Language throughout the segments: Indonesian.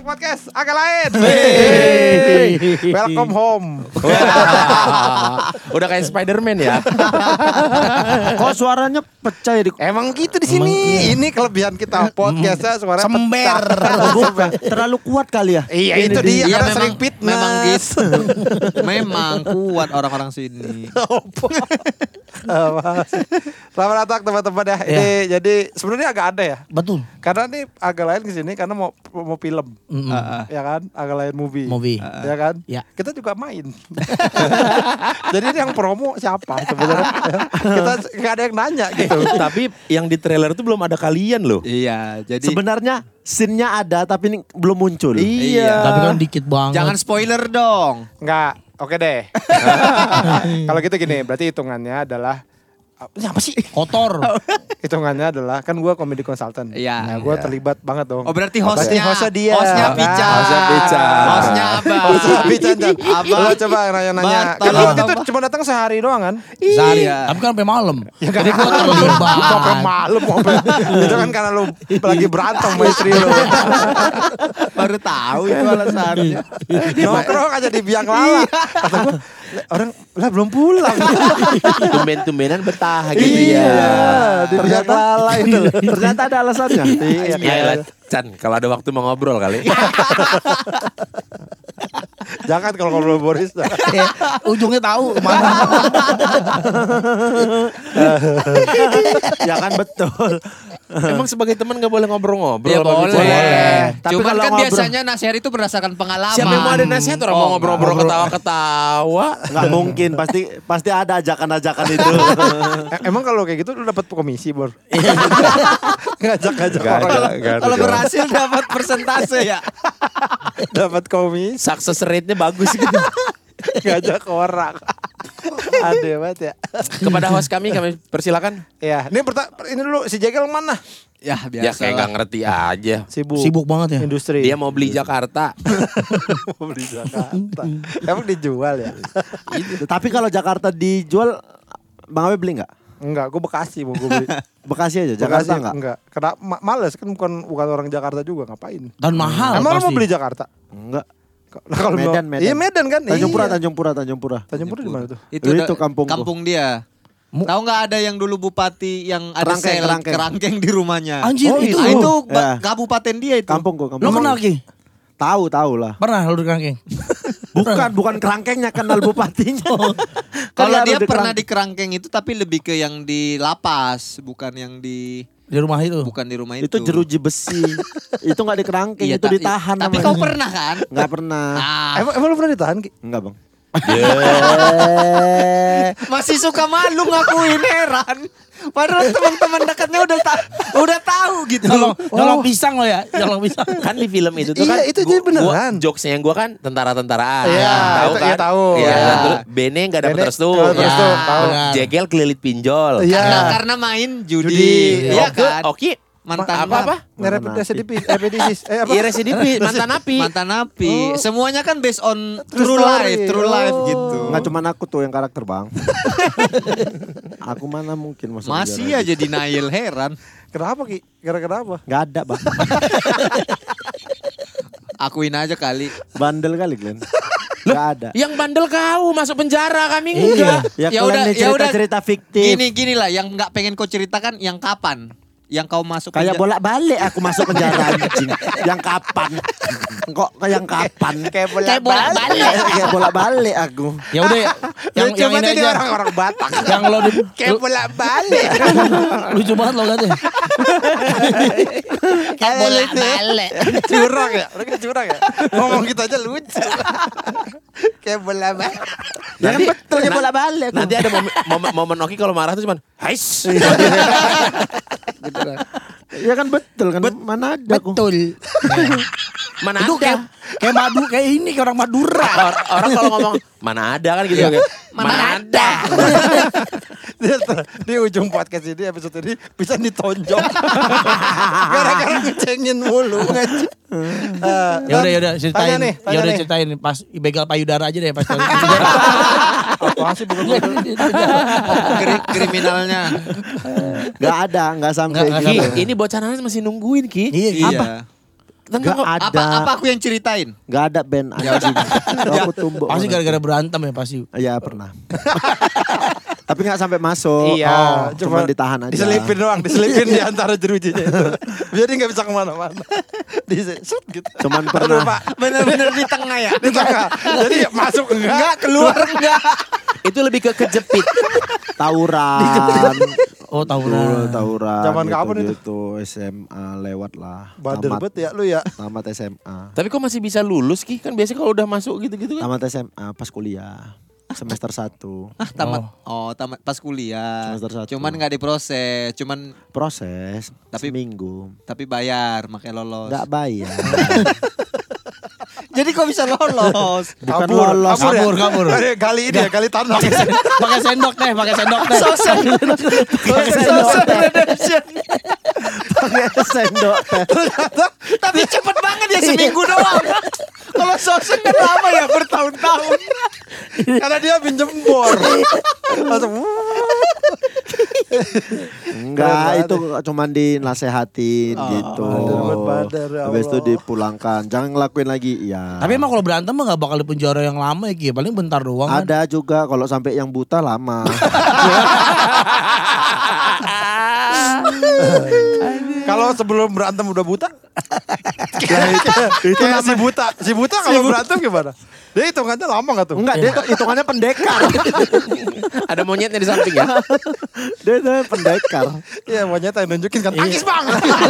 ke podcast agak lain. Hey. Welcome home. Udah kayak Spider-Man ya. Kok suaranya pecah ya? Emang gitu di sini. Ini kelebihan kita podcastnya suara Sember. Terlalu kuat kali ya? Iya Ini itu dia Iya, karena sering fitness. memang gitu. Memang kuat orang-orang sini. Selamat datang teman-teman ya. Ini jadi sebenarnya agak ada ya. Betul. Karena nih agak lain ke sini karena mau film. Ya kan? Agak lain movie. Ya kan? Ya. Kita juga main. Jadi ini yang promo siapa sebenarnya? Kita nggak ada yang nanya gitu. Tapi yang di trailer itu belum ada kalian loh. Iya, jadi Sebenarnya scene-nya ada tapi ini belum muncul. Iya. Tapi kan dikit banget. jangan spoiler dong. Enggak. Oke deh. Kalau gitu gini, berarti hitungannya adalah apa sih? kotor. Hitungannya adalah kan gue comedy consultant. Iya. Nah, gue terlibat banget dong. Oh berarti Berarti hostnya. hostnya dia. Hostnya Nah, Pican. hostnya Pican. Hostnya Abang. Hostnya Pican. Abang. Lo coba nanya-nanya. Bang, Kan tolong, waktu itu Bang. cuma datang sehari doang kan? Sehari. Iya. Tapi kan sampai malam. Jadi gua terlibat. Sampai malam. Itu kan karena lu lagi berantem sama istri lu. Baru tahu itu alasannya. Nongkrong aja di biang lala. Kata gue, orang lah belum pulang. Tumben-tumbenan betah gitu Iya. ya. Ternyata ternyata ada alasannya. Iya. Ya elah, Chan, kalau ada waktu mau ngobrol kali. Jangan kalau ngobrol Boris. Ujungnya tahu mana. Ya kan betul. Emang sebagai teman gak boleh ngobrol-ngobrol? Ya sama boleh. Pican? Tapi Cuman kalau kan ngobrol- biasanya nasihat itu berdasarkan pengalaman. Siapa yang mau ada nasihat orang mau ngobrol-ngobrol ngobrol. ketawa-ketawa? Nggak mungkin, pasti ada ajakan-ajakan itu. Emang kalau kayak gitu lu dapat komisi, Bor? Ngajak-ngajak orang. Kalau berhasil dapat persentase ya. Dapat komisi, Success rate-nya bagus gitu. ngajak orang. Ada banget ya. Kepada host kami persilakan. Ya, ini dulu si Jekel mana? Ya Ya biasa. kayak gak ngerti aja. Sibuk banget ya. Industri. Dia mau beli Jakarta. mau beli Jakarta. Emang dijual ya? Tapi kalau Jakarta dijual, Bang Abe beli nggak? Enggak, gue Bekasi mau gue beli. Bekasi aja, Jakarta Bekasi, nggak? enggak. Karena males kan bukan orang Jakarta juga, ngapain? Dan mahal Emang lu pasti. mau beli Jakarta? Enggak. Nah, kalau Medan, mau- Medan. Iya Medan kan? Tanjung Pura, Iya. Tanjung Pura. Tanjung Pura di mana tuh? Itu, Itu kampungku. kampung dia. Tahu nggak ada yang dulu bupati yang ada kerangkeng di rumahnya? Anjir, itu. Ah, itu Ya. kabupaten dia itu. Kampungku. Lo kenal Ki? Tahu lah. Pernah lu di Kerangkeng? Bukan kerangkengnya, kenal bupatinya. Kalau Kan dia harus pernah di kerangkeng itu tapi lebih ke yang di lapas, bukan yang di Di rumah itu. bukan di rumah itu. Itu jeruji besi. Itu nggak di kerangkeng, Iya, itu ditahan tapi namanya. kau pernah kan? Nggak pernah. Ah, Emang lu pernah ditahan, Ki? Enggak, Bang. masih suka malu ngakuin, heran. Padahal teman-teman dekatnya udah tahu gitu. Nyolong pisang lo ya. Nyolong pisang. Kan di film itu tuh Iya, kan itu jadi beneran. jokesnya yang gue kan tentara-tentaraan. Iya, Tahu itu- kan? iya, tahu. Iya, Iya. terus Bene gak dapet Bene restu. nggak dapet restu, Ya. tahu. Benar. Jegel kelilit pinjol. Iya. Karena main judi. Judi. Iya Oke, kan? Oki. Mantan apa? Residivis. apa? Iya residivis, mantan api. Mantan napi. Semuanya kan based on True true story. life Oh. gitu. Nggak cuma aku tuh yang karakter, Bang. Aku mana mungkin masuk Masih penjara. aja denial, heran. Kenapa, Ki? Gara-gara apa? Nggak ada, Bang. Akuin aja kali. Bandel kali, Glenn. Nggak ada. Yang bandel kau masuk penjara, kami enggak. Ya, Ya kalian udah, nih ya udah. cerita-cerita fiktif. Gini lah, yang nggak pengen kau ceritakan yang kapan? Yang kau masuk Kayak penjara. bolak-balik aku masuk penjara anjing. Yang kapan? Kok yang kapan? Kayak bolak-balik. Kayak bolak-balik aku. Ya udah yang Coba ini jadi aja. orang-orang Batak. Yang lo di Kayak bolak-balik. lucu banget lo katanya. Kayak bolak-balik. Curang ya? Mereka curang ya? Ngomong gitu aja lucu. Kayak bolak-balik. Ya kan betul kayak bolak-balik. aku. Nanti ada momen Oki kalau marah tuh cuman hais. Ya kan betul kan. Mana ada aku. Betul. Mana Itu ada? kayak madu kayak ini kayak orang Madura. Orang kalau ngomong mana ada kan gitu. Kayak, mana ada? Di ujung podcast ini, episode ini bisa ditonjok. Gara-gara ngecengin mulu. Ya udah ceritain. Tanya nih. Ya udah ceritain pas begal payudara aja deh pas. Apaan sih begal? Kriminalnya. Gak ada, gak sampai Nggak, gitu. Ki, ini bocah nanas masih nungguin Ki. Iya, Iya. apa? Gak ada. Apa aku yang ceritain? Gak ada band anjing. Aku tumbuk. Pasti gara-gara berantem ya pasti. Iya pernah. Tapi gak sampai masuk. Iya, Cuma ditahan aja. Diselipin doang, diselipin di antara jerujinya itu. Jadi gak bisa kemana-mana. Shoot gitu. Cuman Aduh, pernah. Pak. Bener-bener di tengah ya? Di tengah. Jadi masuk enggak, Keluar enggak? Itu lebih ke kejepit. Tawuran. Oh tawuran. Tawuran. Zaman kapan itu? Gitu, SMA lewat lah. Bader bet ya lu ya. Tamat SMA. Tapi kok masih bisa lulus Ki? Kan biasanya kalau udah masuk gitu-gitu kan. Tamat SMA pas kuliah. Semester 1. Tamat pas kuliah. Semester 1. Cuman nggak diproses, cuman Proses. Tapi- seminggu. tapi bayar, makanya lolos. Gak bayar. Jadi kok bisa lolos? Bukan lolos. Kabur. Kali ini ya, kali tanah. Pakai sendok deh, pakai sendok deh. Social redemption. Pakai sendok. Tapi cepet banget ya seminggu doang. Kalau sosok kan lama ya bertahun-tahun. Karena dia pinjem bor. Langsung. Enggak, itu cuman dinasehatin gitu. Badar, ya Habis itu Allah. dipulangkan. Jangan ngelakuin lagi. Ya. Tapi emang kalau berantem mah gak bakal di penjara yang lama ya Ki. Paling bentar doang kan. ada juga kalau sampai yang buta lama. Kalau sebelum berantem udah buta? Itu si buta. Si buta kalau berantem gimana? Dia hitungannya lama gak tuh? Enggak, dia hitungannya pendekar. Ada monyetnya di samping ya. Dia hitungannya pendekar. Iya, monyet yang nunjukin kan. Tangkis bang.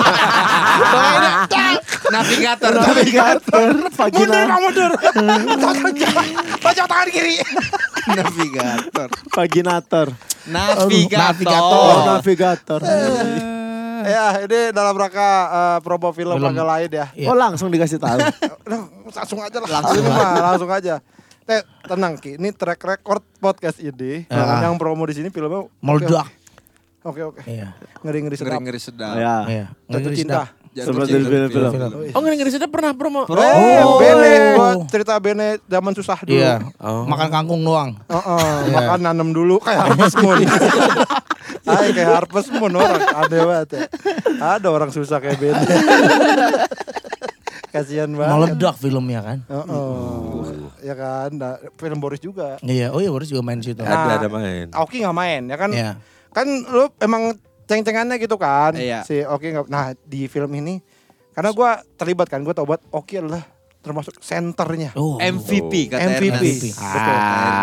Navigator. Navigator. Vagina. Mundur. Pojok tangan kiri. Navigator. Vaginator. Navigator. Navigator. Ya, ini dalam rangka promo film agak lain ya. Iya. Oh langsung dikasih tahu. Langsung aja lah. Langsung aja. Tenang Ki, ini track record podcast ini yang promo di sini filmnya Meledak. Oke. Iya. Ngeri-ngeri sedap. Ngeri-ngeri sedap. Ya. Iya. Jatuh cinta. Seperti film-film. Oh ngeri-ngeri sudah pernah promo. Bene, gua cerita Bene zaman susah dulu. Iya. Oh. Makan kangkung doang. Makan nanem dulu kayak Harvest Moon. Kayak Harvest Moon orang aneh banget ya. Ada orang susah kayak Bene. Kasihan banget. Meledak filmnya kan. Ya kan, nah, film Boris juga. Iya. Oh iya Boris juga main situ. Ada main. Oki nggak main ya kan? Iya. Kan lu emang ceng-cengannya gitu kan? Iya. Si Oki nggak. Nah di film ini karena gue terlibat kan, gue tau buat Oki adalah termasuk senternya. Oh. MVP kata MVP. Ernest. Betul.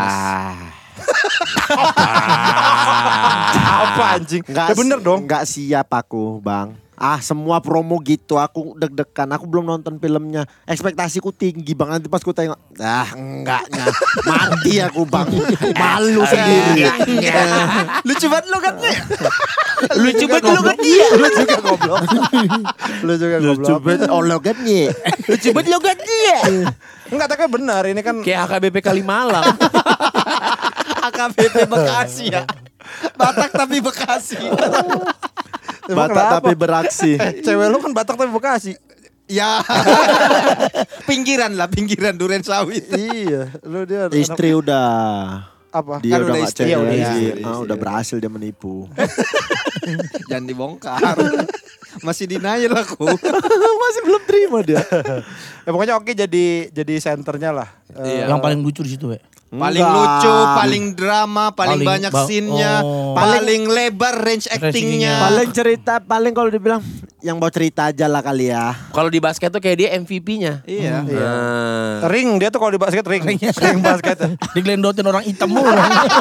Apa anjing? Ya bener dong. Enggak siap aku, Bang. Semua promo gitu aku deg-degan. Aku belum nonton filmnya. Ekspektasiku tinggi Bang. Nanti pas ku tengok, enggaknya. Mati aku Bang. Malu sendiri. Lucu banget lo kan? Lucu banget lu kan dia. Lu juga goblok. Lu juga goblok. Oh logatnya. Lucu banget lo kan dia. Enggak, tapi benar ini kan Kayak HKBP Kalimalang. AKBP Bekasi ya. Batak tapi Bekasi. emang Batak kenapa? tapi beraksi. Cewek lu kan Batak tapi Bekasi. Ya. Pinggiran Duren Sawit. Iya, lu dia Istri udah. apa? Dia Kan udah udah gak istri, cek udah lagi. istri. Udah berhasil dia menipu. Jangan dibongkar. Masih denial aku. Masih belum terima dia. Ya pokoknya Oki jadi senternya lah. Iya. Yang paling lucu di situ ya. Paling Enggak. lucu, paling drama, paling Paling banyak scene-nya, oh. paling lebar range acting-nya. Paling cerita, paling kalau dibilang yang mau cerita aja lah kali ya. Kalau di basket tuh kayak dia MVP-nya. Iya. Iya. Nah. Ring dia tuh kalau di basket ring basket. Diglendotin orang hitam mulu.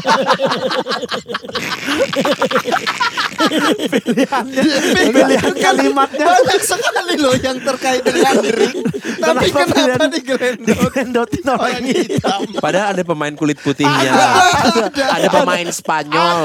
Pilihan kalimatnya Banyak sekali loh yang terkait dengan ring. Tapi kenapa digendotin orang hitam. Padahal ada pemain kulit putihnya. Ada pemain Spanyol.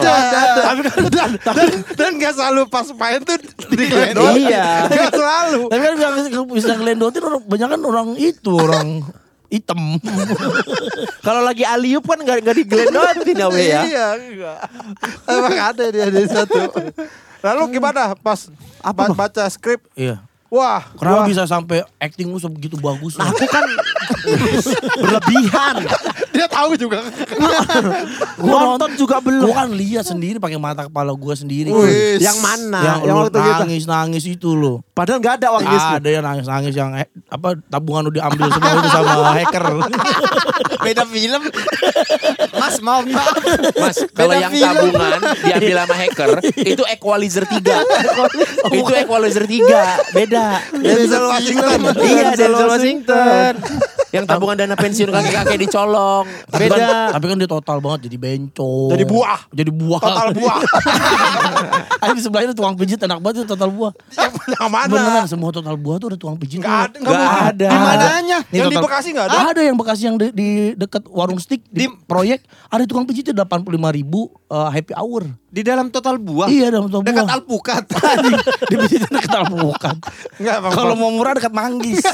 Dan gak selalu pas main tuh digelendot. Iya. Gak selalu. Tapi kan bisa ngelendotin orang banyak kan orang itu orang hitam. Kalau lagi aliup kan nggak digelendotin ya we ya. Iya, enggak. Emang ada dia di satu. Lalu gimana pas baca skrip? Iya. Wah, Kenapa gua- bisa sampai acting lu sebegitu bagus? Aku kan berlebihan. Dia tahu juga. Nonton juga belum. Gue kan lihat sendiri pakai mata kepala gue sendiri. Yang mana? Yang Yang waktu kita. nangis itu lo. Padahal nggak ada uang Gisnya. Ada yang nangis yang tabungan udah diambil semua itu sama hacker. Beda film. Mas maaf. Mas, kalau yang tabungan diambil sama hacker, itu equalizer 3. Itu equalizer 3, beda. Denzel Washington. Iya, Denzel Washington. Yang tabungan dana pensiun kakek-kakek dicolong. Beda. Tapi kan dia total banget jadi bencong. Jadi buah. Jadi buah. Total buah. Ada di sebelahnya tukang pijit enak banget itu total buah. Yang mana? Beneran semua total buah tuh ada tukang pijit. Nggak ada. Nggak ada. Di mananya? Nih, Yang di total- Bekasi nggak ada? Ada yang Bekasi yang di dekat warung stick di proyek ada tukang pijitnya 85.000 happy hour. Di dalam total buah. Iya dalam total Dekat buah. alpukat. Di pijitnya dekat alpukat. Enggak, Kalau mau murah dekat Manggis.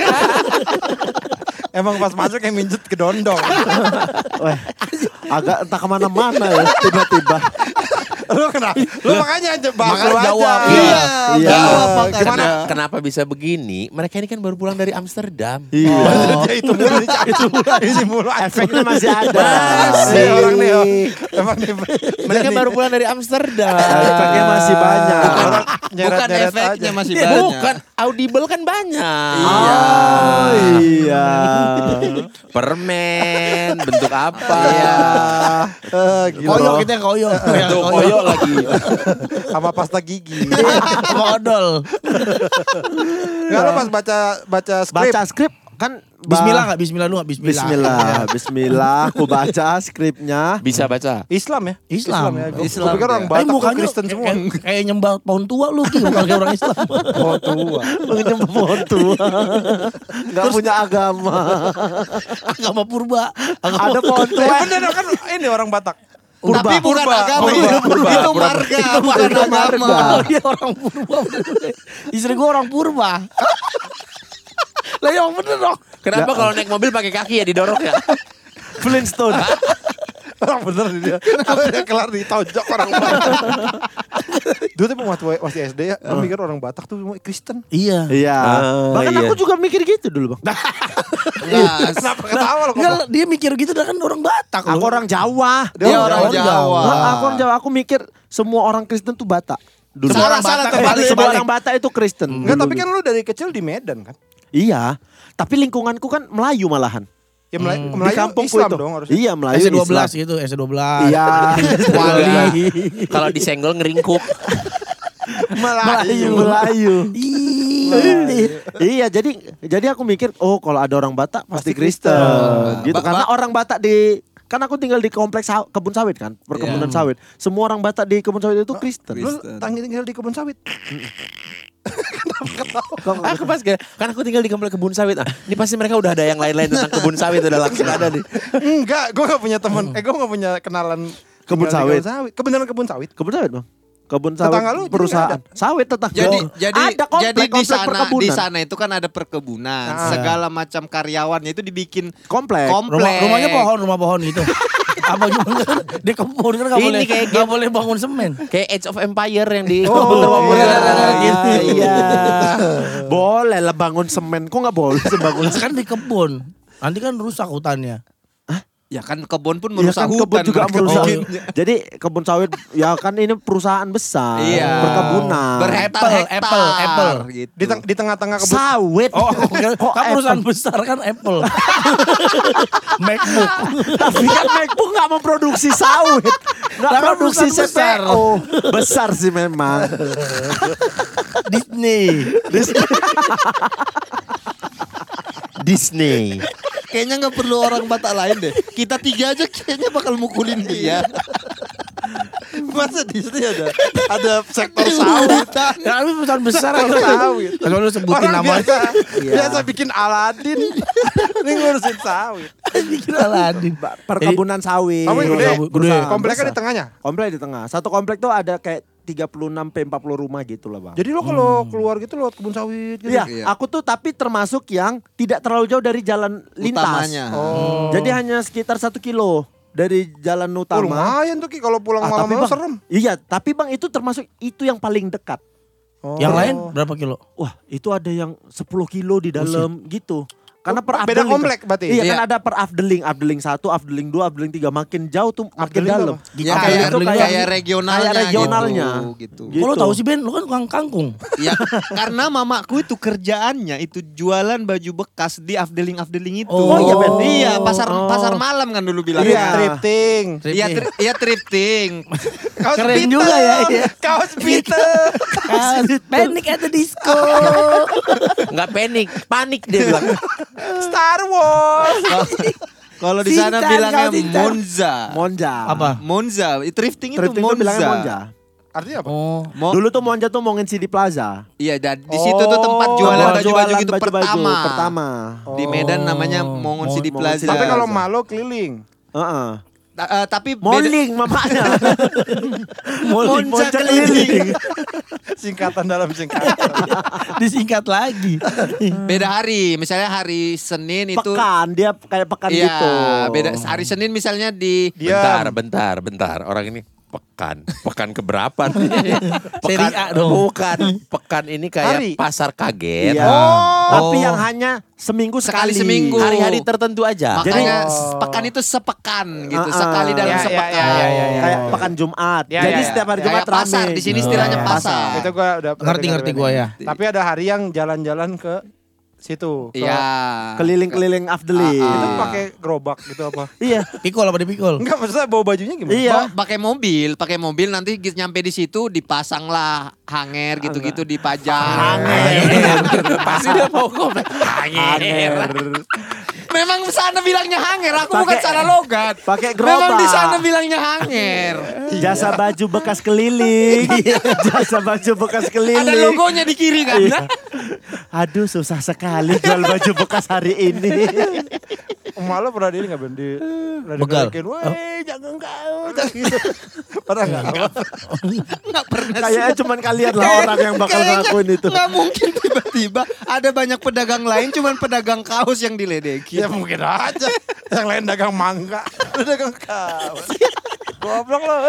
emang pas masuk yang minjet ke dondong. Wah, agak entah kemana-mana ya tiba-tiba. Lu kenapa? Lu makanya bahas lu Makanya aja. jawab. Iya. Jawab makanya. Gimana? Kenapa bisa begini? Mereka ini kan baru pulang dari Amsterdam. Iya. Ya, itu mulu dicari. Ini mulu Efeknya masih ada. Masih orang nih. Emang nih. Mereka baru pulang dari Amsterdam. Efeknya masih banyak. Orang Bukan nyeret-nyeret efeknya aja. masih banyak. Bukan, audible kan banyak. Oh iya. Permen, bentuk apa? Gitu. Koyo kita yang koyo. Bentuk koyo lagi. Sama pasta gigi. Modal. Enggak lu pas baca skrip. Baca skrip kan Bismillah enggak? Bismillah lu enggak? Bismillah. Bismillah. Aku baca skripnya. Bisa baca. Islam ya? Islam. ya. Gue Islam, pikir orang ya. Batak tuh mukanya Kristen semua. kayak nyembah pohon tua lu Ki, bukan kayak orang Islam. Oh tua. Menyembah pohon tua. Gak punya agama. Agama purba. Ada pohon tua. Bener kan ini orang Batak. Tapi bukan agama itu. Itu marga, bukan agama. Oh, dia orang purba. Istri gua orang purba. Lah yang bener dong. Kenapa kalau naik mobil pakai kaki ya didorong ya? Flintstone. Orang bener nih dia. Kenapa dia kelar ditojok orang Batak. Dulu tuh waktu SD ya, gue mikir orang Batak tuh semua Kristen. Iya. Iya. Bahkan iya. aku juga mikir gitu dulu, Bang. Kenapa ketawa lo? Enggak, dia mikir gitu dah kan orang Batak. Aku orang Jawa. Dia orang Jawa. Aku orang Jawa. Aku mikir semua orang Kristen tuh Batak. Dulu. Salah terbalik. Semua orang Batak itu Kristen. Enggak, tapi kan lu dari kecil di Medan kan? Iya. Tapi lingkunganku kan Melayu malahan. Ya Melayu Di kampungku Islam itu. dong harusnya. Iya, Melayu S12 Islam. gitu, S12. Iya. Wali. Kalau disenggol ngeringkuk. Melayu. Iya. Iya, jadi aku mikir, oh kalau ada orang Batak pasti Pasti Kristen. Kristen. Gitu. Karena orang Batak kan aku tinggal di kompleks kebun sawit kan, perkebunan sawit. Semua orang Batak di kebun sawit itu Kristen. Lu tinggal di kebun sawit. Aku pas kan aku tinggal di komplek kebun sawit. Ini pasti mereka udah ada yang lain-lain tentang kebun sawit udah langsung ada nih. Enggak, gue gak punya teman. Gue gak punya kenalan Kebun tinggal di sawit. Kebenaran kebun sawit. Kebun sawit, Bang. Kebun sawit Tetangga lu jadi perusahaan. Sawit tetangga. Jadi ada di sana perkebunan. di sana itu kan ada perkebunan. Segala macam karyawannya itu dibikin Komplek. Rumahnya rumah pohon gitu. Apa gimana? Di kebun kan enggak Ini boleh kayak enggak boleh bangun semen. Kayak Age of Empire yang di Iya. Boleh lah bangun semen. Kok nggak boleh sih bangun semen? Kan di kebun. Nanti kan rusak hutannya. ya kan kebun pun Ya merusak kan hutan. kebun juga mereka merusak. bikinnya. Jadi kebun sawit ya kan ini perusahaan besar. Iya. Perkebunan. Berhektar-hektar. Apple. Gitu. Di tengah-tengah kebun. Sawit. Oh, Kok kan perusahaan besar kan Apple. MacBook. Tapi kan MacBook gak memproduksi sawit. Gak Lah, kan produksi perusahaan besar. CPO. Besar sih memang. Disney. Disney. Kayaknya nggak perlu orang Batak lain deh. Kita tiga aja kayaknya bakal mukulin dia. Masa di sini ada sektor sawit. Ya, tapi perusahaan besar kan Sawit. kalau lu sebutin Orang namanya biasa bikin Aladin. Ini ngurusin sawit. bikin Aladin. Perkebunan sawit. Kamu gede. Gede. Kompleknya Besar. di tengahnya. Komplek di tengah. Satu komplek tuh ada kayak 36-40 rumah gitu lah, Bang. Jadi lo kalau keluar gitu lewat kebun sawit gitu. Iya, Iya. aku tuh tapi termasuk yang tidak terlalu jauh dari jalan lintas. Utamanya. Oh. Jadi hanya sekitar 1 kilo dari jalan Oh, utama. lumayan tuh Ki kalau pulang Ah, tapi malam-malam Bang, serem. Iya, tapi Bang itu termasuk itu yang paling dekat. Oh. Yang lain berapa kilo? Wah, itu ada yang 10 kilo di dalam gitu. Karena per Beda afdeling komplek berarti. Iya, Iya. kan ada per afdeling 1, afdeling 2, afdeling 3 makin jauh tuh makin Afdeling dalam. apa? Ya Afdeling kayak tuh kayak regionalnya. kayak regionalnya. Gitu. Gitu. Kalau tahu sih Ben, lu kan tukang kangkung. Ya karena mamaku itu kerjaannya itu jualan baju bekas di afdeling itu. Oh, iya, Ben. Iya, pasar Oh. pasar malam kan dulu bilang. Iya. Thrifting. Iya thrifting. Kaos Keren Peter. juga ya, iya. Kaos Peter. Panic at the disco. Nggak panik dia bilang. Star Wars. Kalau di sana Sintan, bilangnya kau Sintan. Monza. Monza. Apa? Monza, thrifting itu Thrifting tuh bilangnya Monza. Monza. Artinya apa? Oh. Dulu tuh Monza tuh Mongen City Plaza. Iya, dan di situ tuh tempat jualan Tempat baju-baju jualan gitu baju-baju pertama. Di Medan namanya Mongon City Mongon Plaza. City Tapi kalau Malo keliling. Heeh. tapi beda- Moling mamanya. Monza Monza keliling. Singkatan dalam singkatan. Disingkat lagi. Beda hari, misalnya hari Senin itu Pekan, dia kayak pekan Iya, gitu. beda hari Senin misalnya di Bentar. Orang ini pekan keberapa nih? Seri A dong. Bukan, pekan ini kayak Hari. pasar kaget. Iya. Tapi yang hanya seminggu Sekali sekali. seminggu. Hari-hari tertentu aja. makanya Jadi- pekan itu sepekan gitu, Ah, sekali dalam ya, sepekan. ya. Kayak pekan Jumat. Ya, Jadi ya. setiap hari Kayak Jumat rame. pasar, di sini istilahnya pasar. Itu gua udah Ngerti gua ya. Tapi ada hari yang jalan-jalan ke situ. ke- Iya. Keliling-keliling afdeling. Itu pakai gerobak gitu apa? Iya. Pikul apa dipikul? Enggak, maksudnya bawa bajunya gimana? Iya. Pakai mobil nanti nyampe di situ dipasanglah hanger gitu-gitu dipajang. Pasti dia mau komen. Hanger. Memang sana bilangnya hanger, aku Pakai- bukan salah logat. Pakai Memang gerobak. di sana bilangnya hanger. Jasa baju bekas keliling. Jasa baju bekas keliling. Ada logonya di kiri kan? Iya. Aduh susah sekali jual baju bekas hari ini. Malo pernah di ini nggak Ben? Begal. Woi, jangan kau. Jangan gitu. Pernah nggak? Nggak pernah sih. Kayaknya cuman kalian lah orang yang bakal Kayaknya ngelakuin itu. nggak mungkin tiba-tiba ada banyak pedagang lain cuman pedagang kaos yang diledekin. Ya mungkin aja. Yang lain dagang mangga, lu dagang kaos. Goblok lo,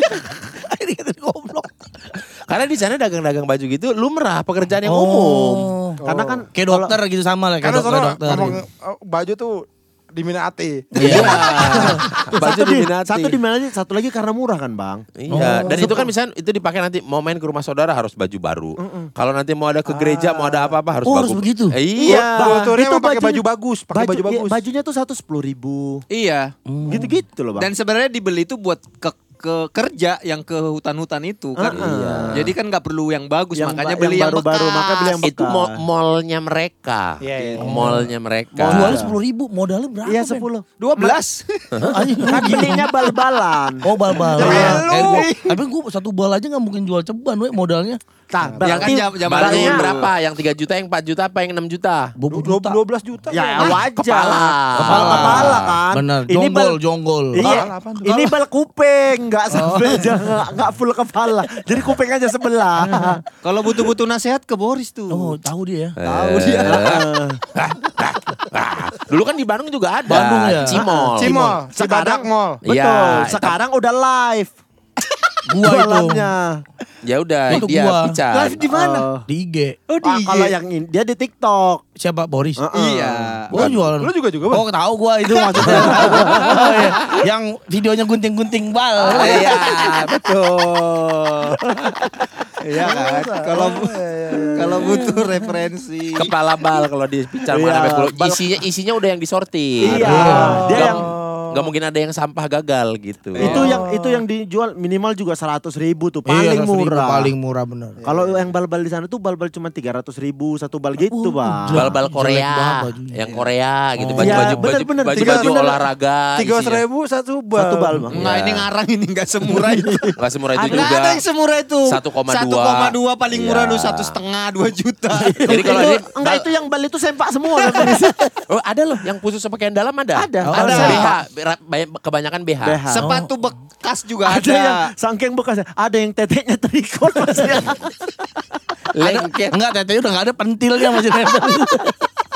Ini kata goblok. Karena di sana dagang-dagang baju gitu lumrah pekerjaan yang Oh. umum. Karena kan Kayak dokter gitu sama lah kayak Karena dokter. soalnya dokter. ngomong baju tuh diminati. Iya. Baju satu diminati. satu lagi karena murah kan bang. Iya, dan itu kan misalnya itu dipakai nanti mau main ke rumah saudara harus baju baru. Kalau nanti mau ada ke gereja, mau ada apa-apa harus Oh, bagus. harus begitu? Iya. Kulturnya itu emang pakai baju- baju bagus, pakai baju bagus. Bajunya tuh 110.000. Iya. Gitu-gitu loh bang. Dan sebenarnya dibeli itu buat ke kerja yang ke hutan-hutan itu kan. Iya. Jadi kan nggak perlu yang bagus, Yang makanya ba- beli yang yang baru-baru, bekas. makanya beli yang Itu bekas. mallnya mereka. Iya, iya. Mallnya mereka. Jualnya 10.000, modalnya berapa? Iya Ben? 10. 12. Kan belinya bal-balan. Oh bal-bal. Ya, Kayak lu. gua, tapi gue satu bal aja gak mungkin jual ceban we modalnya. Nah, Ya kan zaman Balanya yang Balanya- berapa? Yang 3 juta, yang 4 juta, apa yang 6 juta? 20 juta. 12 juta. Ya Bang. wajar. Kepala. Kepala kan. Bener, Ini bal- jonggol. Iya, Kepala apaan tuh? ini bal kuping, nggak sampai nggak full kepala. Jadi kuping aja sebelah. Kalau butuh-butuh nasihat ke Boris tuh. Oh, tahu dia. Tahu dia. Dulu kan di Bandung juga ada. Bandung ya? Cimol. Cimol, Cibadak Mall. Betul. Iya, Sekarang udah live. Gua itu Jualannya. Ya udah Itu dia gua. bicara. Live di mana? di IG. Oh di IG. Kalau yang ini dia di TikTok. Siapa Boris? Iya. Gua jualan. Lu juga Bang? Oh, tahu gua itu maksudnya. Oh, iya. Yang videonya gunting-gunting bal. Iya, betul. Iya kan? Kalau butuh referensi. Kepala bal kalau di bicara Iya, mana kalau bal- isinya udah yang disortir. Iya. Dia Nggak- yang nggak mungkin ada yang sampah gagal gitu. itu yang dijual minimal juga 100.000 tuh Iya, paling murah. Paling murah bener. Kalau yang bal-bal di sana tuh bal-bal cuma 300.000 satu bal gitu bang. Bal-bal Jelek Korea, banget bajunya. yang Korea gitu, Oh. baju-baju Iya, bener-bener, baju bener. olahraga. 300.000 satu bal. Satu bal bang. Enggak, ini ngarang ini enggak semurah itu. Nggak semurah itu Enggak juga. ada yang semurah itu. 1,2. 1,2 paling murah Iya. lu 1,5 2 juta. Jadi kalau itu, ini enggak itu yang bal itu sempak semua kan Boris. oh ada loh yang khusus pakaian dalam ada. Ada. Oh, Ada. BH, kebanyakan BH. BH. Sepatu bekas juga Ada yang ada. sangking bekasnya, ada yang teteknya terikut masih. Lengket. Enggak, tetenya udah gak ada pentilnya masih nempel.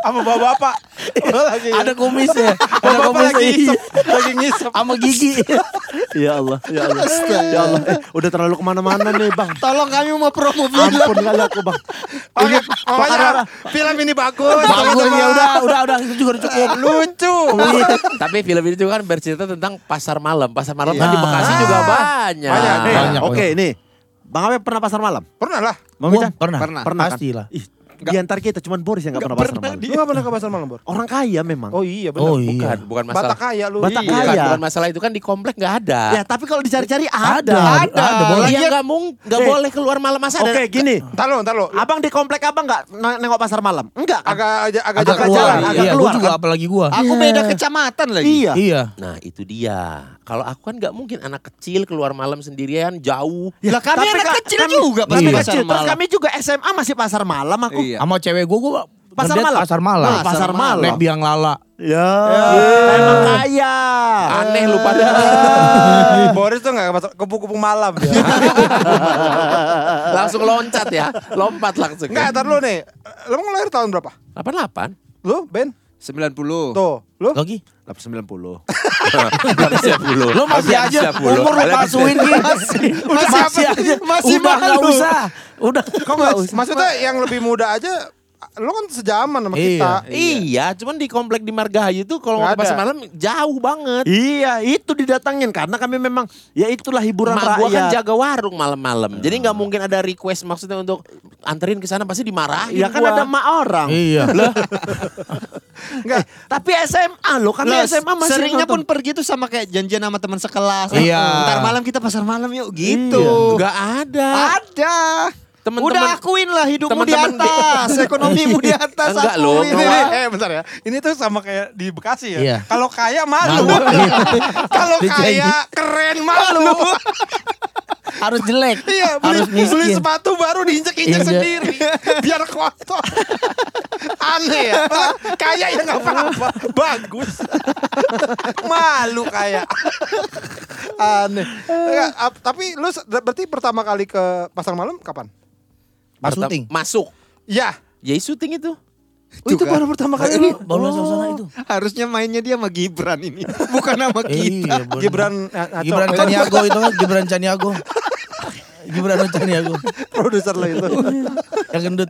Sama bapak-bapak. Lagi Ada kumisnya. Ada bapak lagi kumisnya. ngisep, lagi ngisep. Sama gigi. Ya Allah, ya Allah. Ya Allah. Udah terlalu kemana-mana nih bang. Tolong kami mau promo film. Ampun kali aku bang. Oke, pokoknya film ini bagus. Bagus ya udah itu juga udah cukup. Lucu. Tapi film ini juga kan bercerita tentang pasar malam. Pasar malam kan di Bekasi Ah. juga banyak. Banyak. Banyak. Oke nih, Bang Awe pernah pasar malam? Pernah lah. Bang Gua Mican? pernah. Pernah kan? Pastilah. Ih, di antar kita cuman Boris yang gak pernah pasar malam. Lu gak pernah ke pasar malam, Bor? Orang kaya memang. Oh iya benar. Oh iya. Bukan masalah. Batak kaya lu. Batak Iya. kaya. Bukan masalah itu kan di komplek nggak ada. Ya tapi kalau dicari-cari Ada. Boleh. Iya nggak Eh. boleh keluar malam masa ada. Oke gini, Ntar lu. abang di komplek abang gak nengok pasar malam? Enggak kan? Agak Agak jalan keluar. jalan. agak Iya, keluar, gua juga kan? apalagi gua. Aku beda kecamatan lagi. Iya. Iya. Nah itu dia. Kalau aku kan nggak mungkin anak kecil keluar malam sendirian jauh. Lah kami Tapi anak kecil kami- juga Kami Iya. kecil, terus kami juga SMA masih pasar malam aku. Iya. Sama cewek gua Pasar ngeliat malam? Pasar malam. Pasar malam. Naik biang lala. Ya, emang kaya. Aneh lu pada. Boris tuh gak masuk kupu-kupu malam ya. Langsung loncat ya. Lompat langsung. Enggak, ntar lu nih. Lu mau lahir tahun berapa? 88. Lu, Ben? 90. Tuh, lu? Lagi. 90. Gak bisa 10. Lo masih aja umur lo palsuin gitu. Masih aja. masih Udah nggak malu. usah. Udah. Kok nggak? Maksudnya yang lebih muda aja, lu kan sejaman sama kita. Iya, cuman di komplek di Margahayu tuh kalau Nggak mau ke pasar ada. malam jauh banget. Iya, itu didatangin karena kami memang ya itulah hiburan Mak gua kan rakyat. jaga warung malam-malam. Jadi nggak mungkin ada request maksudnya untuk anterin ke sana pasti dimarahin. Iya kan gua. ada emak orang. Iya. Enggak. Tapi SMA loh, kami Lah, SMA masih seringnya pun nonton. pergi tuh sama kayak janjian sama teman sekelas. Iya. Ntar malam kita pasar malam yuk gitu. Iya. Nggak ada. Ada. Temen-temen- Udah akuin lah hidupmu di temen-temen atas, ekonomimu di atas. Enggak loh, akuin. Ini, bentar ya. Ini tuh sama kayak di Bekasi ya. Iya. Kalau kaya malu. Malu. Kalau Dicengin. kaya keren malu. Harus jelek. Iya, Harus beli miskin. sepatu baru diinjek-injek Iya. sendiri. Biar kotor. Aneh ya. Kaya ya nggak apa-apa. Bagus. Malu kaya. Aneh. Enggak, tapi lu berarti pertama kali ke pasar malam kapan? Pas syuting. Masuk. Ya. Ya syuting itu. Itu baru pertama kali lu. Baru suasana itu. Harusnya mainnya dia sama Gibran ini, bukan sama kita. Iya, bener. Gibran Gibran Caniago itu kan Gibran Caniago. Gibran Caniago. produser lo itu. Yang gendut.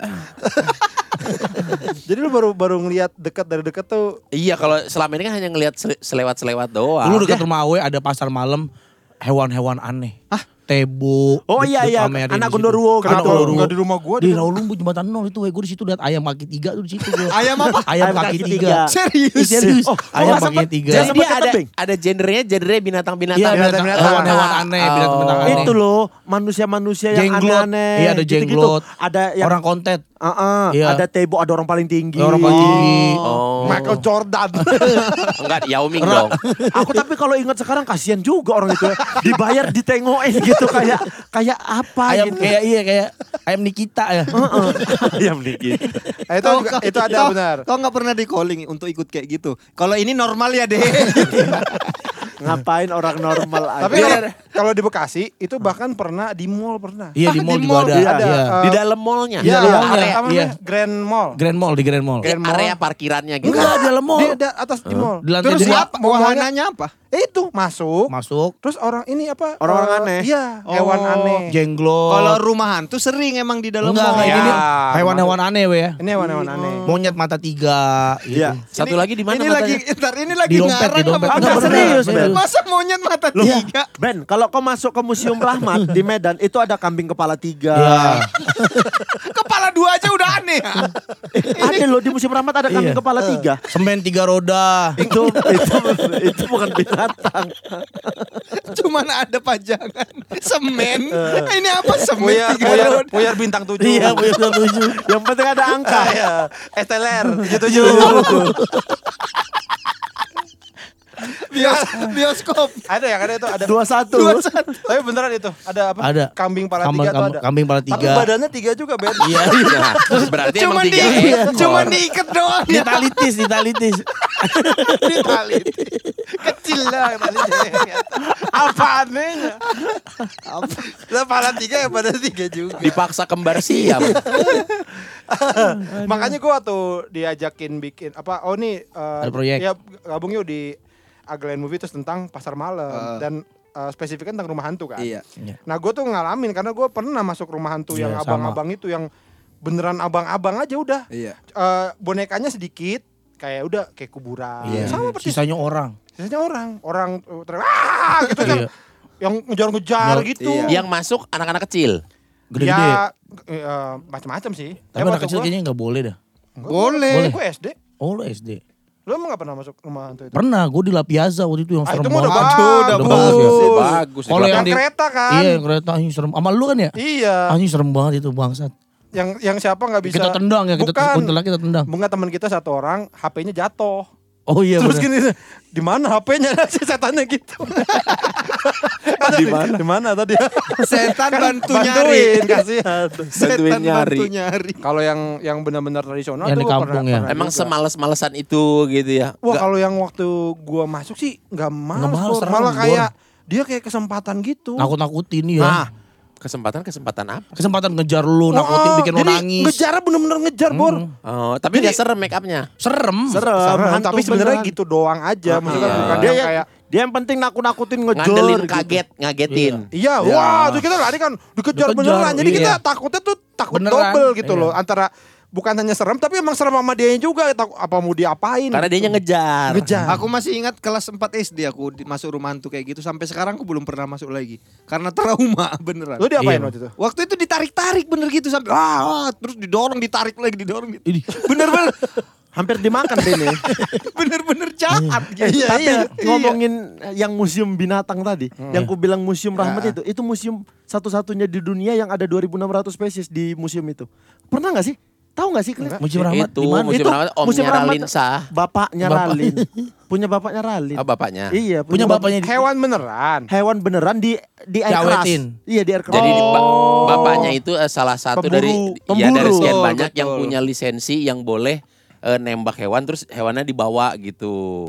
Jadi lu baru ngelihat dari dekat tuh. Iya, kalau selama ini kan hanya ngelihat selewat-selewat doang. Dulu dekat rumah Awe ada pasar malam hewan-hewan aneh. Tebo. Oh iya iya, dipamerin anak di situ. Gondoruo. Anak Kenapa Gondoruo. enggak di rumah gua? Di Rawalumbu jembatan 0 itu, gue di situ lihat ayam kaki 3 tuh di situ gue. Ayam apa? Ayam kaki 3. Serius? Serius. Oh, Ayam nggak kaki 3. Jadi Sempet dia ke tebing? ada genre binatang-binatang. Iya, binatang-binatang. hewan-hewan aneh, binatang-binatang aneh. Itu loh, manusia-manusia yang Jenglot. aneh-aneh. Iya, ada Gitu-gitu. jenglot. Ada yang Orang kontet. Iya. ada tebo, ada orang paling tinggi. Orang paling tinggi. Oh. Michael Jordan. Enggak, Yao Ming dong. Aku tapi kalau ingat sekarang kasihan juga orang itu ya. Dibayar ditengokin gitu kayak apa Ayam gitu. kayak ayam Nikita ya. Ayam dikit. Itu ada benar. Kau nggak pernah di calling untuk ikut kayak gitu. Kalau ini normal ya deh. Ngapain orang normal aja. Tapi kalau di Bekasi itu bahkan pernah di mall pernah. Iya di mall Di juga mall ada. iya. Ada, Iya. Di dalam mallnya. Iya, di mallnya. area apa Iya. namanya? Grand Mall. Grand Mall di Grand Mall. Di Grand Mall. area parkirannya gitu. Enggak di dalam mall. Di atas di mall. Di lantai Terus 2 apa? Wahananya apa? Itu masuk. masuk Terus orang ini apa? Orang-orang aneh. Iya, hewan Oh. aneh. jenglot. Kalau rumah hantu sering emang di dalam enggak mall. kayak Ya. ini hewan-hewan aneh we ya. Ini hewan-hewan aneh. Monyet mata 3 gitu. Iya. Satu lagi di mana Ini matanya? ini lagi Di dompet, ngarang di dompet. apa? Enggak, Enggak, serius, bener. Ben. Masa monyet mata Loh, tiga? Ben, kalau kau masuk ke Museum Rahmat di Medan itu ada kambing kepala 3. Iya. Kepala 2 aja udah aneh ya. Ada loh di Museum Rahmat ada kambing Iya. kepala 3. Semen 3 roda. itu bukan binatang. Cuman ada pajangan semen. Ini apa semen Puyar, 3 puyar, roda? puyar bintang 7. Iya, punya 7. Yang penting ada angka. Iya. STLR 77. Bioskop. Ada ya, ada itu ada. 21. Tapi beneran itu ada apa? Ada. Kambing pala 3 tuh ada. Kambing pala 3. Tapi badannya 3 juga, Ben. Iya. Nah, berarti Cuman emang 3 ekor. cuman diikat doang ya. Ditalitis. Di tali. Kecil lah talinya. Apa anehnya? Lah pala 3 ya pada 3 juga. Dipaksa kembar siam. Makanya gue tuh diajakin bikin apa? Oh nih Ada proyek. Ya gabung yuk di Aglen Movie terus tentang pasar malam dan spesifiknya tentang rumah hantu kan. Iya. Nah gue tuh ngalamin karena gue pernah masuk rumah hantu yang Iya, sama. abang-abang itu yang beneran abang-abang aja udah. Iya. Bonekanya sedikit kayak udah kayak kuburan. Iya. Sama persis. Sisanya orang. Sisanya orang teriak "Wah!" gitu kan. Iya. Yang ngejar-ngejar Iya. gitu. Iya. Yang masuk anak-anak kecil. Gede-gede. Ya macam-macam sih. Tapi anak kecil kayaknya nggak boleh dah. Boleh. Gue SD. Oh lo SD. Lo emang gak pernah masuk rumah hantu itu? Pernah, gue di La Piazza waktu itu yang Ah, serem itu mah udah banget. bagus. Udah bagus ya. Bagus. Kalau Yang yang di kereta kan? Iya, yang kereta anjing serem. Sama lu kan ya? Iya. Anjing serem banget itu bangsat. Yang siapa nggak bisa? Kita tendang ya, kita Bukan. kuntilanak kita tendang. Bunga teman kita satu orang HP-nya jatuh. Oh iya Terus bener. gini, di mana HP-nya si setannya gitu. Di mana? Di mana tadi? Setan bantu Bantuin, nyari. kasihan. Setan nyari. bantu nyari. Kalau yang benar-benar tradisional Yang tuh di kampung ya? Emang juga. semales-malesan itu gitu ya. Wah, kalau yang waktu gua masuk sih nggak males, males, Bor. serem, Malah Bor. kayak dia kayak kesempatan gitu. Nakut-nakutin ya. Nah, Kesempatan apa? Kesempatan ngejar lu, nakutin bikin lu jadi nangis. ngejar bener-bener ngejar, Bor. Oh, tapi Jadi- nggak serem make upnya. Serem. Serem, hantu tapi sebenarnya beneran. gitu doang aja. Maksudnya Iya. bukan Dia yang yang kayak dia yang penting nakut-nakutin ngejor Ngandelin gitu. ngagetin. iya, wah, terus kita lari kan dikejar Dikejar, beneran. Jadi iya. kita takutnya tuh takut Beneran, double gitu iya. loh. Antara bukan hanya serem tapi emang serem sama dianya juga. Apa mau diapain? Karena dia ngejar. ngejar. Aku masih ingat kelas 4 SD aku masuk rumah hantu kayak gitu. Sampai sekarang aku belum pernah masuk lagi. Karena trauma beneran. Lu diapain Iya. waktu itu? Waktu itu ditarik-tarik bener gitu sampai terus didorong, ditarik lagi, didorong gitu. Ini. Bener-bener Hampir dimakan ini. bener-bener jahat gitu. Tapi ngomongin yang museum binatang tadi, yang ku bilang museum rahmat itu museum satu-satunya di dunia yang ada 2.600 spesies di museum itu. Pernah nggak sih? Tahu nggak sih? Kalian? Museum Rahmat Itu di mana? Museum Rahmat Omnya Museum Rahmat. Ralin Sah. Bapaknya Bapak. Ralin. Punya bapaknya Ralin. Oh, bapaknya. Iya, Punya bapaknya di Hewan beneran. hewan beneran di air keras. Diawetin. Iya, di air keras. Jadi bapaknya itu salah satu Pemburu. dari sekian Betul, banyak yang betul. punya lisensi yang boleh nembak hewan terus hewannya dibawa gitu.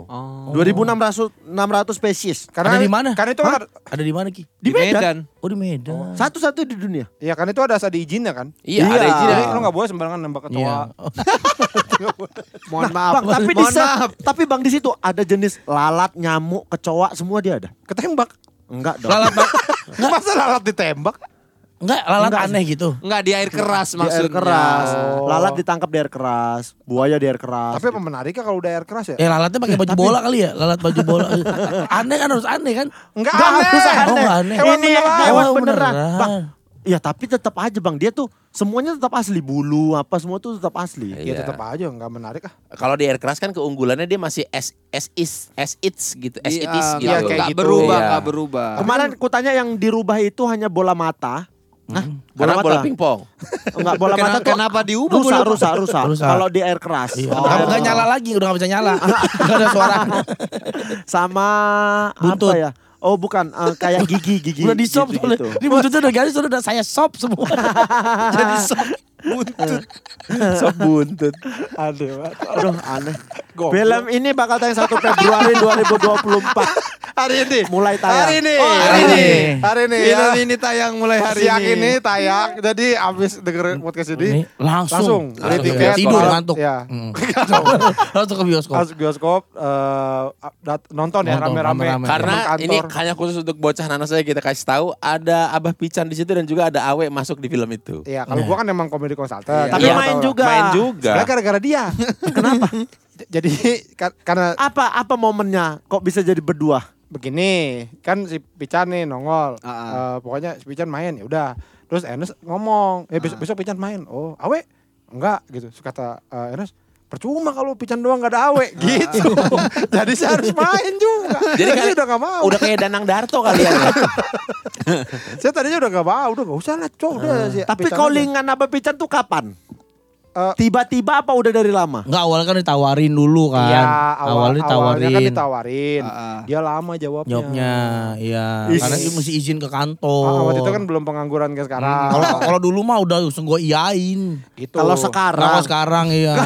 2.600 spesies. Karena Ada di mana? Karena itu kan Ada di mana Ki? Di Medan. Oh di Medan. Satu-satu di dunia. iya kan itu ada izinnya kan. Iya, Iya. ada izin Jadi dari lu nggak boleh sembarangan nembak kecoa. Iya. Mohon maaf. Bang, tapi Mohon maaf. tapi Bang di situ ada jenis lalat, nyamuk, kecoa, semua dia ada. Ketembak. Enggak dong. Lalat Bang. Masa lalat ditembak? Enggak, lalat Enggak aneh gitu. Enggak di air keras Di maksudnya. air keras. Oh. Lalat ditangkap di air keras, buaya di air keras. Tapi apa menariknya kalau udah air keras ya? Lalatnya pakai baju bola kali ya? Lalat baju bola. Aneh kan harus aneh kan? Enggak Nggak aneh. harus aneh. Oh, nggak aneh. Hewan Ini beneran. hewan Oh, beneran. beneran. Bang. Ya tapi tetap aja Bang, dia tuh semuanya tetap asli, bulu apa semua tuh tetap asli. Ya Iya. tetap aja nggak menarik ah. Kalau di air keras kan keunggulannya dia masih as it's gitu, as it is gitu. Iya, kayak Nggak gitu. berubah, Iya. nggak berubah. Kemarin kutanya yang dirubah itu hanya bola mata. Karena bola pingpong. Enggak, bola mata tuh Kenapa diubah rusak, bola rusak. Rusak. Kalau di air keras. Iya. Oh. Nggak nyala lagi, udah nggak bisa nyala. Nggak ada suara. Sama Buntut. apa ya? Oh bukan, kayak gigi. Udah di sop gitu, soalnya. gitu. Ini buntutnya udah garis, udah saya sop semua. Jadi sop. Sop buntut. Aduh. Aduh aneh. Goblok. Film ini bakal tayang 1 Februari 2024. Hari ini. Mulai tayang. Hari ini. Oh, hari ini. Hari ini. Film ya. ini tayang mulai hari Siang ini. ini tayang. Jadi abis denger podcast ini Ini langsung beli Langsung tiket. tidur malam. ngantuk. Ya. Langsung ke bioskop. Masuk bioskop nonton ya Nonton, rame-rame. rame-rame. Karena Temen ini kantor. hanya khusus untuk bocah nanas saya kita kasih tahu ada Abah Pican di situ dan juga ada Awe masuk di film itu. Iya, kalau gua kan emang komedi konsultan. Tapi Iya, main juga. Main juga. Sebenarnya gara-gara dia. Kenapa? Jadi karena Apa momennya kok bisa jadi berdua? begini, kan si Pican nih nongol. Pokoknya si Pican main ya udah. Terus Ernest ngomong, besok Pican main. Oh, Awe? Enggak gitu. Terus kata Ernest, percuma kalau Pican doang gak ada Awe gitu. Jadi saya harus main juga. Jadi Saya kali- udah gak mau. Udah kayak Danang Darto kalian ya. Saya tadinya udah gak mau, udah gak usah lah, udah si Tapi Pican aja. callingan apa Pican tuh kapan? Tiba-tiba apa udah dari lama? Enggak, awalnya kan ditawarin dulu kan. Iya, awalnya awalnya kan ditawarin. ditawarin. Dia lama jawabnya. Jawabnya, iya. Is. Karena dia mesti izin ke kantor. Waktu itu kan belum pengangguran kayak sekarang. Kalau dulu mah udah langsung gue iyain. Gitu. Kalau Nah, sekarang kalau sekarang iya.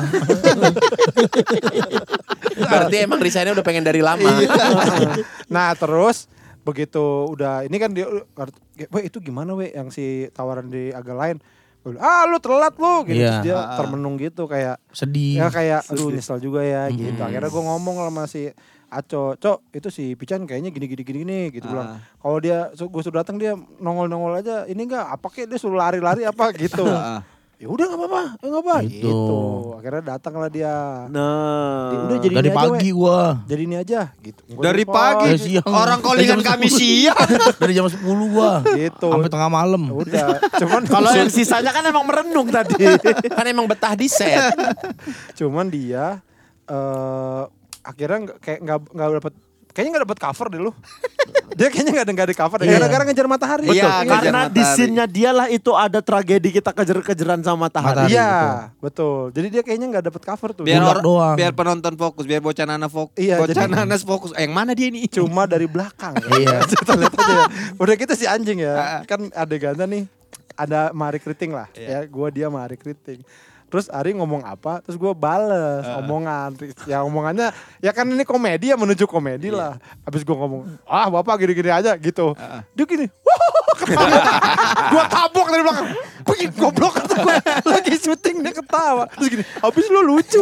Berarti emang resignnya udah pengen dari lama. Nah terus begitu udah ini kan dia, weh itu gimana weh yang si tawaran di agak lain. Gua bilang, lu telat lu gitu. Iya. Terus dia termenung gitu kayak Sedih. ya kayak aduh nyesel juga ya gitu. Akhirnya gue ngomong sama si Aco, Cok itu si Pican kayaknya gini gitu bilang. Kalau dia gue suruh datang dia nongol aja ini enggak apa kayak dia suruh lari-lari apa gitu. Ya udah enggak apa-apa, Gitu. gitu. Akhirnya datanglah dia. nah Udah jadi Dari ini aja, pagi weh. gua. Jadi ini aja gitu. Gua Dari di pagi Dari siang. orang callingan Dari jam kami 10. siang. Dari jam 10 gua. Gitu. Sampai tengah malam. Udah, cuman kalau yang sisanya kan emang merenung tadi. Kan emang betah di set. cuman dia akhirnya nggak dapat kayaknya nggak dapat cover deh lu. Dia kayaknya nggak ada cover deh Iya. gara-gara ngejar matahari. Betul, Iya, ngejar karena di matahari. scene-nya dialah itu ada tragedi kita kejar-kejaran sama matahari. Matahari. Iya, betul. Jadi dia kayaknya nggak dapat cover tuh. Biar Bulat doang. biar penonton fokus, biar bocah Nana fokus. Iya, Bocah jadi- Nanas fokus. Yang mana dia nih? Cuma dari belakang. Iya. Kita lihat aja. Ya. Udah kita si anjing ya. Kan adegannya nih ada Mari Kriting lah. Ya, gua dia Mari Kriting. Terus Ari ngomong apa, terus gue bales omongan. Ya omongannya, ya kan ini komedi ya menuju komedi lah. Habis gue ngomong, bapak gini-gini aja gitu. Dia gini, gue tabok dari belakang. Pergi goblok kata gue, lagi syuting dia ketawa. Terus gini, habis lu lucu.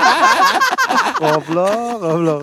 goblok.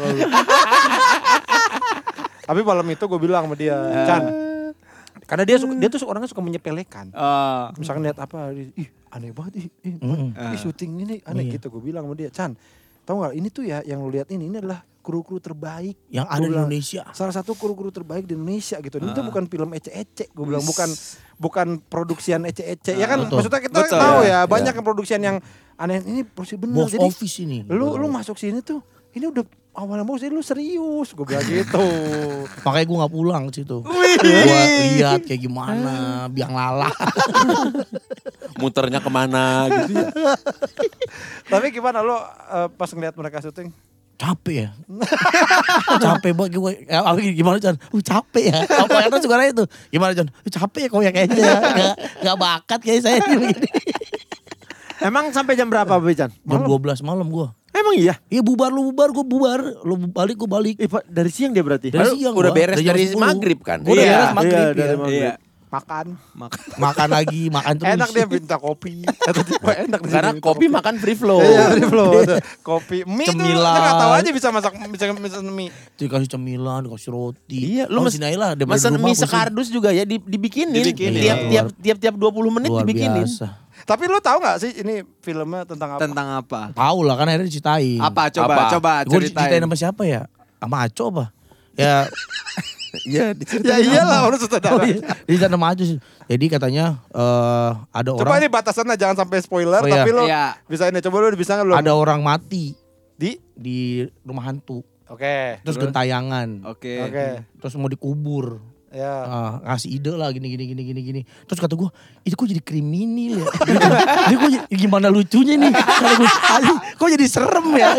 Tapi malam itu gue bilang sama dia, Chan. Karena dia tuh orangnya suka menyepelekan. Misalkan lihat apa, ih aneh banget ih syuting ini aneh gitu. Gue bilang sama dia, Chan, tau gak ini tuh ya yang lu lihat ini adalah kru-kru terbaik Yang ada Gua di bilang, Indonesia. salah satu kru-kru terbaik di Indonesia gitu. Ini tuh bukan film ece-ece. Gue bilang bukan produksian ece-ece. Ya kan Betul. maksudnya kita Betul. tahu ya banyak yang produksian yang aneh, ini produksi bener. Box Jadi office ini. lu masuk sini tuh ini udah awalnya mau sih lu serius. Gue bilang gitu. Makanya gue gak pulang ke situ. Gue lihat kayak gimana biang lala. Muternya kemana gitu ya. Tapi gimana lo pas ngeliat mereka syuting? Capek ya. Capek banget gue. Gimana Chan? Capek ya. Apa yang suaranya itu? Gimana Chan? Capek ya kok ya kayaknya. Gak bakat kayak saya. Emang sampai jam berapa, Bican? Jam 12 malam gue. Emang iya? Iya bubar lu bubar, gue bubar. Lu balik, gue balik. Pak, dari siang dia berarti? Dari siang Udah gua. beres jam dari 10. maghrib kan? Gua udah Iya, beres maghrib. iya, dari Iya. maghrib. Iya. Makan. Makan lagi, makan terus. Enak dia minta kopi. Kata dia, "Wah, enak di Karena sini minta kopi makan free flow. Iya, free flow. Kopi, mie tuh Cemilan. dia nggak tahu aja bisa masak mie. Dikasih cemilan, dikasih roti. Iya, lu si Naila daripada mesen di rumah, mie pusing. sekardus juga ya dibikinin. Dibikinin. Tiap 20 menit Luar dibikinin. biasa. Tapi lu tahu nggak sih ini filmnya tentang apa? Tentang apa? Tahu lah kan akhirnya diceritain. Apa? Coba Gue diceritain ceritain. sama siapa ya? Sama Aco apa? Ya, Iya, Ya iyalah orang sutradara. diceritain sama Aco sih. Jadi katanya ada Coba orang ini batasannya jangan sampai spoiler Oh, iya. tapi lu Iya. bisa ini coba lu bisa nggak lu? ada orang mati Di di rumah hantu. Oke. Terus gentayangan. Oke. Terus mau dikubur. Ya. Ngasih ide lah gini. Terus kata gue, itu kok jadi kriminal ya? Ini kok gimana lucunya nih? Kata gue, kok jadi serem ya?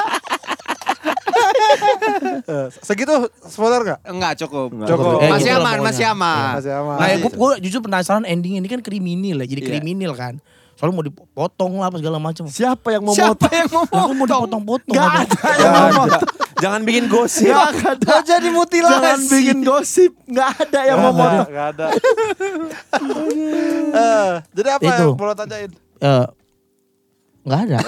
Segitu spoiler nggak? Enggak cukup. Cukup. Masih gitu lah aman, pokoknya. masih aman. Masih aman. Nah, gue jujur penasaran ending ini kan kriminal ya, jadi Iya. kriminal kan. Soalnya mau dipotong lah apa segala macam. Siapa yang mau Siapa motong? yang mau Lah, kok mau dipotong-potong? Gak katanya. ada yang mau motong. Jangan bikin gosip. Gak ada. jadi mutilasi. Jangan bikin gosip. Gak ada yang mau motong. Nggak ada. Jadi apa Itu. yang mau lo tanyain? Nggak ada.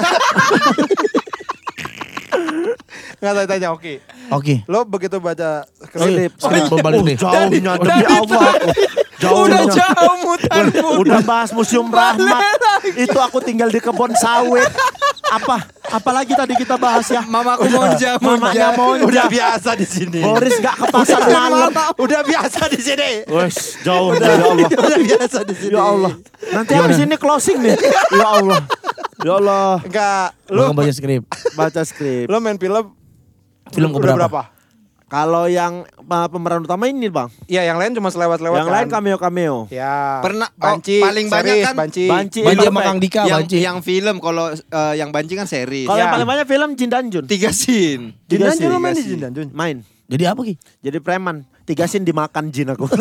Nggak tanya, oke. Oke. Lo begitu baca Skrip, berbalik nih. Jauhnya demi Allah. Udah Jauhnya. jauh muter. Udah bahas Museum Rahmat. Itu aku tinggal di kebun sawit. Apalagi tadi kita bahas ya. Mamaku monja. Mamanya Udah monja. biasa di sini. Boris gak ke pasar malam. Udah biasa di sini. Wes, jauh ya Allah. Udah biasa di sini. Ya Allah. Nanti habis ini closing nih. Ya Allah. Ya Allah. Enggak, Lu lu baca skrip. Baca skrip. lo main film Film udah keberapa? berapa? Kalau yang pemeran utama ini bang, Iya, yang lain cuma selewat-lewat. yang kan? lain cameo. Ya. Pernah Banci, paling banyak series, kan Banci. Banci Banci sama Perfect. Kang Dika, Banci. yang film, kalau yang Banci kan series. Kalau yang Ya. paling banyak film Jin dan Jun. 3 scene. Jin dan Jun, Tiga lo main di scene. Jin dan Jun? Main. Jadi apa Ki? Jadi preman. 3 scene dimakan Jin aku.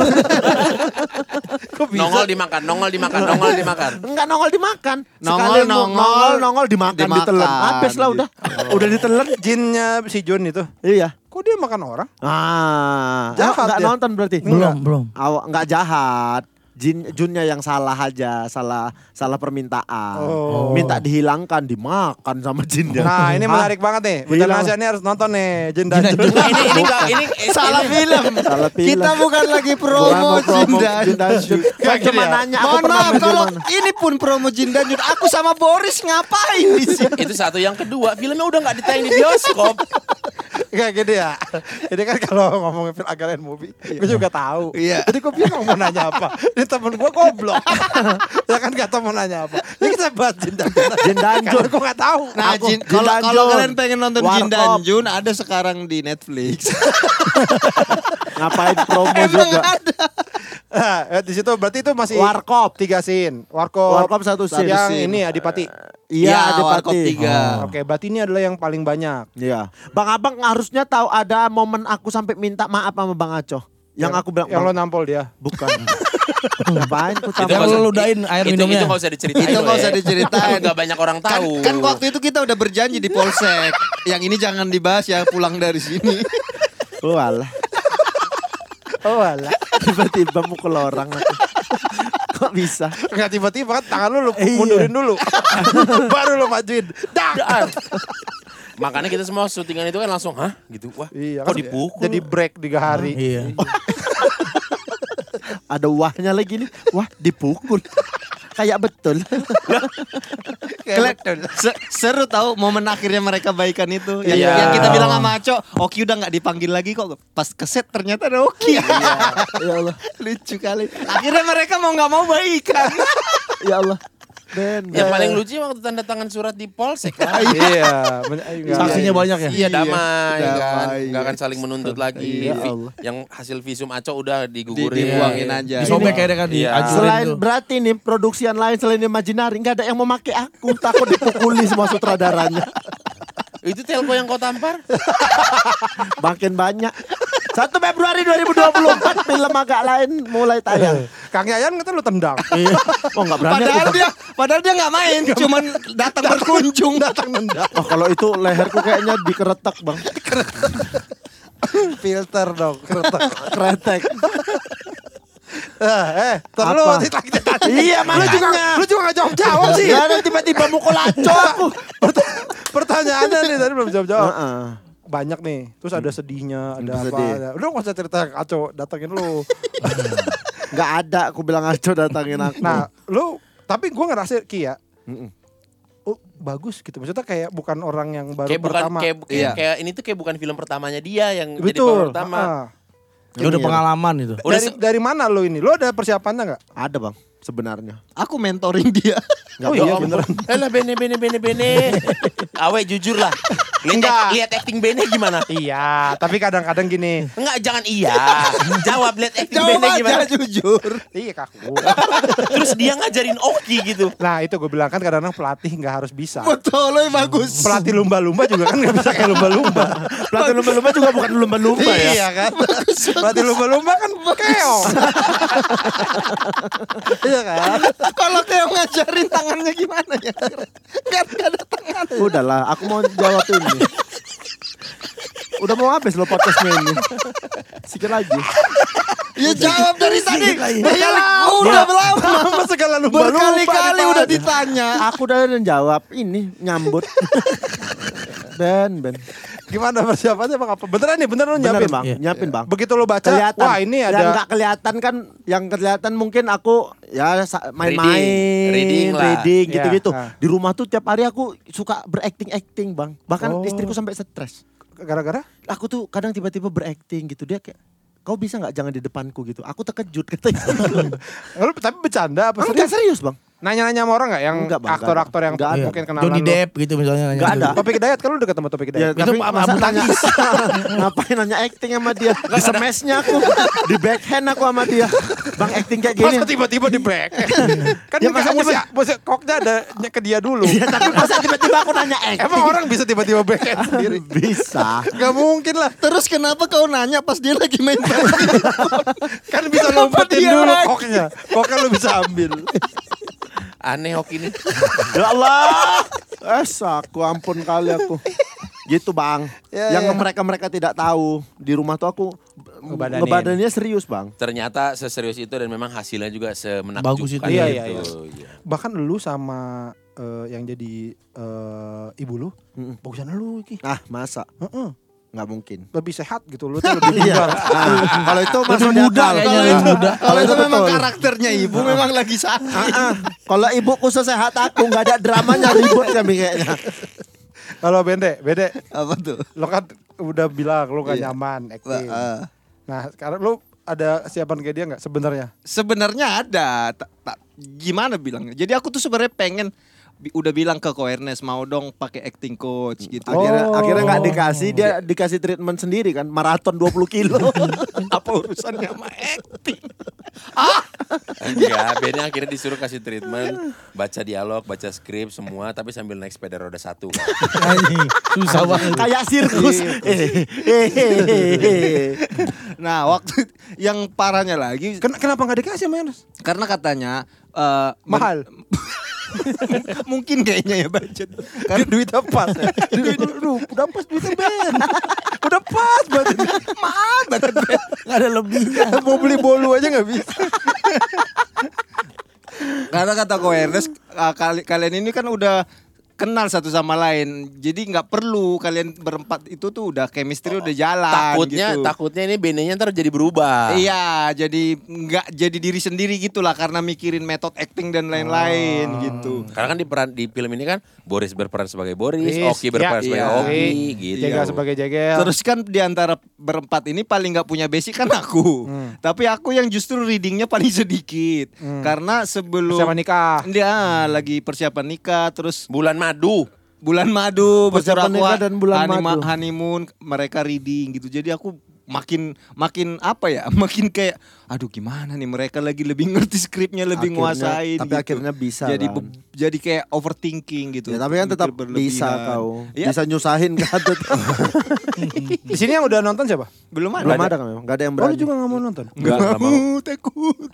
Nongol dimakan. Enggak nongol dimakan. Nongol, Sekali nongol dimakan, dimakan. ditelan. Habis lah udah. Udah ditelan. Jinnya si Jun itu. Iya. Kok dia makan orang? Enggak Jahat dia. nonton berarti. Belum. Enggak jahat. Junnya yang salah aja, salah permintaan. Oh. Minta dihilangkan, dimakan sama Jinnya. Nah, ini Hah? menarik banget nih. Bukan Hilang. Asia ini harus nonton nih Jin dan Jun. ini Salah film. Salah film. Kita bukan lagi Bukan mau promo Jin dan Jun. Gak cuma nanya aku Mohon pernah maaf main di kalau mana. ini pun promo Jin dan Jun. Aku sama Boris ngapain di sini? itu satu. Yang kedua, filmnya udah nggak ditayang di bioskop. Kayak gini ya. Jadi kan kalau ngomongin film Agalen movie, gue juga tahu. Iya. Jadi gue bingung mau nanya apa. Ini temen gue goblok. Ya kan gak tau mau nanya apa. Ini kita bahas Jin dan Jun. Jin dan Jun. Gue gak tahu. Nah, Aku- Jin, Jin kalau dan kalau Jun. kalian pengen nonton Jin dan Warkop. Jun ada sekarang di Netflix. Ngapain promo Emang juga. ada. Nah, di situ berarti itu masih Warkop. 3 scene. Warkop. Warkop 1 scene. Yang scene. ini Adipati. Iya, ada Warkop Pati. 3. Oke, berarti ini adalah yang paling banyak. Iya. Bang Abang harusnya tahu ada momen aku sampai minta maaf sama Bang Aco. Yang aku bilang, yang lo "Bang, nampol dia. bukan." Ngapain ku Itu tampol? Yang nggak usah- ludahin air minumnya. Itu nggak usah diceritain. Itu nggak Weh. usah diceritain. Nggak banyak orang tahu. Kan waktu itu kita udah berjanji di Polsek. Yang ini jangan dibahas ya, pulang dari sini. Oh alah. Oh alah. Tiba-tiba mukul orang aku. Kok bisa? Enggak tiba-tiba kan tangan lu mundurin dulu. Baru lu majuin. Dak. Makanya kita semua syutingan itu kan langsung, hah? Gitu. Wah, Iya, kok kan dipukul? jadi break 3 hari. Iya. Ada wahnya lagi nih. Wah, dipukul. Kayak betul. Seru tahu momen akhirnya mereka baikan itu. Yang, Iya. yang kita bilang sama Aco, Oki udah nggak dipanggil lagi kok. Pas keset ternyata ada Oki. Ya Allah. Lucu kali. Akhirnya mereka mau nggak mau baikan. Ya Allah. Ben. Yang paling lucu waktu tanda tangan surat di polsek kan. Iya. Saksinya banyak ya. Iya damai kan, damai, nggak akan saling menuntut lagi. Ya Allah. Yang hasil visum Aco udah digugurin. Dibuangin aja. Disobek akhirnya kan Iya. diajurin Selain tuh. berarti nih produksian lain selain Imaginary nggak ada yang mau make aku, takut dipukuli semua sutradaranya. Itu telko yang kau tampar? Makin banyak. 1 Februari 2024 film agak lain mulai tayang. Kang Yayan kata lu tendang. Iya. Oh nggak berani. Padahal dia nggak main, cuman datang berkunjung. Datang nendang. Oh kalau itu leherku kayaknya dikeretak bang. Filter dong, keretak. Kretek. Terus Apa? lagi ditanya. Iya Lu juga gak jawab-jawab sih. Ya ada tiba-tiba mukul aco aku. Pertanyaannya nih tadi belum jawab-jawab. Heeh. Banyak nih, terus ada sedihnya, ada apa. Sedih. Udah gak usah cerita Aco, datengin lu. Nggak ada aku bilang aco datangin aku. Nah, lu tapi gue ngerasa Ki ya, Mm-mm. oh, bagus gitu. Maksudnya kayak bukan orang yang baru Kayak bukan pertama. kayak kayak ini tuh kayak bukan film pertamanya dia yang jadi Betul. pemeran utama. Ya udah pengalaman itu. Udah Dari mana lu ini? Lu ada persiapannya nggak? Ada bang sebenarnya. Aku mentoring dia. Oh iya beneran. Lah bene. Awe jujur lah. Lihat acting Bene gimana? Iya, tapi kadang-kadang gini. Enggak, jangan iya. Jawab lihat acting Jawab Bene gimana? aja jujur. Iya kaku. Terus dia ngajarin Oki gitu. Nah itu gue bilang kan kadang-kadang pelatih nggak harus bisa. Betul, lo bagus. Pelatih lumba-lumba juga kan nggak bisa kayak lumba-lumba. Pelatih lumba-lumba juga bukan lumba-lumba ya. Iya kan. Pelatih lumba-lumba kan keong. Iya kan. Kalau kayak ngajarin tangannya gimana ya? Gak ada tangan. Udahlah, aku mau jawab ini. Udah mau habis lo podcastnya ini. Sikit lagi. Ya jawab dari tadi. Iya. Udah lama. Apa segala lumba-lumba. Berkali-kali udah ditanya. Aku udah jawab ini nyambut. Ben. Gimana persiapannya bang? Apa? Beneran nih, beneran lu Bener nyiapin? bang, nyiapin bang. Begitu lo baca, Kelihatan. wah ini Yang ada. nggak kelihatan kan, yang kelihatan mungkin aku ya main-main, Reading lah. gitu-gitu. Ya, Di rumah tuh tiap hari aku suka berakting bang. Bahkan Oh. istriku sampai stres. Gara-gara? Aku tuh kadang tiba-tiba berakting gitu, dia kayak kau bisa nggak jangan di depanku gitu. Aku terkejut katanya. Lu tapi bercanda apa Enggak serius? serius bang. Nanya-nanya sama orang nggak yang Enggak, Bang, aktor-aktor yang enggak ada. mungkin kenalan Johnny lu? Depp gitu misalnya. nanya. Nggak ada. Topik Hidayat, kan lu deket sama Topik Ya, Hidayat. Itu tapi abu masa nanya tangkis. ngapain nanya acting sama dia? Di smash-nya aku, di backhand aku sama dia. Bang acting kayak gini. Masa tiba-tiba di back? Kan Ya, bisa makanya mesti koknya ada ke dia dulu. Iya, tapi masa tiba-tiba aku nanya acting? Emang orang bisa tiba-tiba backhand sendiri? Bisa. Gak mungkin lah. Terus kenapa kau nanya pas dia lagi main Kan bisa lompetin dia dulu lagi? koknya. Koknya lu bisa ambil. Aneh hoki ini. Ya Allah. Aku ampun kali aku. Gitu Bang. Ya, Yang ya. mereka tidak tahu. Di rumah tuh aku Ngebadanin. ngebadaninnya serius Bang. Ternyata seserius itu dan memang hasilnya juga semenakjubkan. Bagus itu. Iya, gitu. iya. Iya. Bahkan lu sama yang jadi ibu lu, Mm-mm. bagusan lu Ki. Ah masa? Heeh. Nggak mungkin. Lebih sehat gitu lu tuh lebih Iya. bugar. Nah, kalau itu masuk Lebih muda akal. kayaknya, Kalau lebih itu- muda. Kalau itu memang betul. karakternya ibu memang lagi sakit. Kalau ibuku sesehat aku nggak ada dramanya ribut kami kayaknya. Kalau Bede, Apa tuh? lo kan udah bilang lu gak Iya. nyaman acting. Heeh. Nah, sekarang lu ada siapan kayak dia nggak sebenarnya? Sebenarnya ada, gimana bilangnya? Jadi aku tuh sebenarnya pengen udah bilang ke Ko Ernest mau dong pakai acting coach gitu. Akhirnya nggak dikasih, dia dikasih treatment sendiri kan, maraton 20 kilo. Apa urusannya sama acting? Enggak, Benny akhirnya disuruh kasih treatment, baca dialog, baca skrip semua, tapi sambil naik sepeda roda 1. Anjing, susah banget. Kayak sirkus. Nah, waktu yang parahnya lagi Kenapa nggak dikasih sama Ernest? karena katanya Mahal. mungkin kayaknya ya budget. Kan duitnya pas ya. Udah pas duitnya Ben. Udah pas banget. Maaf banget. Gak ada lebihnya. Mau beli bolu aja nggak bisa. Karena kata Ko Ernest kalian ini kan udah kenal satu sama lain. Jadi nggak perlu kalian berempat itu tuh udah chemistry udah jalan gitu. Takutnya ini Benny-nya ntar jadi berubah. Iya, jadi nggak jadi diri sendiri gitulah karena mikirin metode acting dan lain-lain gitu. Karena kan di film ini kan Boris berperan sebagai Boris, Yes, Oki berperan iya, sebagai iya. Oki, gitu. Jaga sebagai jagel. Terus kan di antara berempat ini paling nggak punya basic kan aku. Tapi aku yang justru readingnya paling sedikit. Karena sebelum Persiapan nikah. dia lagi persiapan nikah, terus Bulan Madu. bulan madu, Persiapan bersurat nikah dan bulan madu. honeymoon, mereka reading gitu. Jadi aku makin apa ya? Makin kayak aduh gimana nih mereka lagi lebih ngerti skripnya, lebih nguasain Tapi gitu. akhirnya bisa Jadi kan. jadi kayak overthinking gitu. Ya, tapi kan tetap Mikir berlebihan. bisa kau. Iya. Bisa nyusahin kan. Di sini yang udah nonton siapa? Belum ada. Belum ada kan memang. Gak ada yang Oh, berani. lu juga nggak mau nonton? Enggak mau. Takut.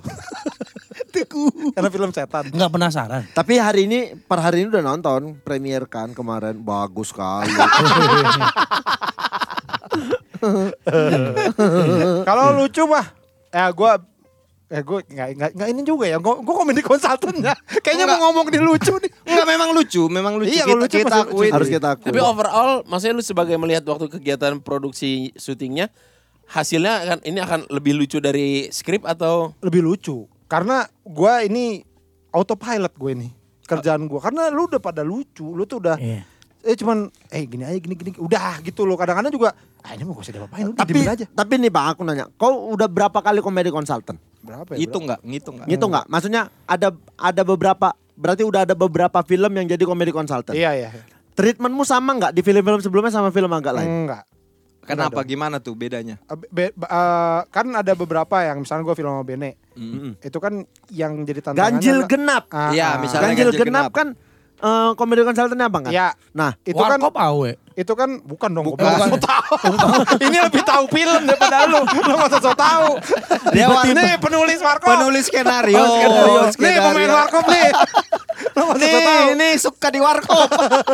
Karena film setan. Enggak penasaran. Tapi per hari ini udah nonton premier kan kemarin, bagus sekali. Kalau lucu mah, gue nggak ini juga ya. Gue komedi konsultannya. Kayaknya mau ngomong di lucu nih. Enggak memang lucu. Iya, kalau lucu kita pasti lucu. akuin. Harus kita akui. Tapi overall, maksudnya lu sebagai melihat waktu kegiatan produksi syutingnya, hasilnya ini akan lebih lucu dari skrip atau? Lebih lucu. Karena gue ini autopilot gue ini kerjaan gue. Karena lu udah pada lucu, lu tuh udah Iya. cuman gini aja gini udah gitu loh. Kadang-kadang juga ini mau gak usah diapa-apain, lu Tapi diemin aja. tapi nih Bang, aku nanya, kau udah berapa kali komedi konsultan? Berapa ya? Ngitung enggak? Ngitung enggak? Gitu nggak? Maksudnya ada beberapa, berarti udah ada beberapa film yang jadi komedi konsultan. Iya. Treatmentmu sama nggak di film-film sebelumnya sama film agak lain? Enggak. Kenapa? Gimana tuh bedanya? Kan ada beberapa yang misalnya gue film sama Bene. Itu kan yang jadi tantangannya Ganjil adalah- genap. Iya, misalnya Ganjil Ganjil genap Genap. kan komedi konsultannya Bang kan? Iya. Nah, Itu kan Warkop awe. itu kan bukan dong. Bukan. Gua so tahu. Ini lebih tahu film daripada lu. Lu enggak usah so tahu. Dia Nih penulis Warkop. Penulis skenario. Nih pemain Warkop nih. Lu enggak usah so tahu. Nih suka di warkop.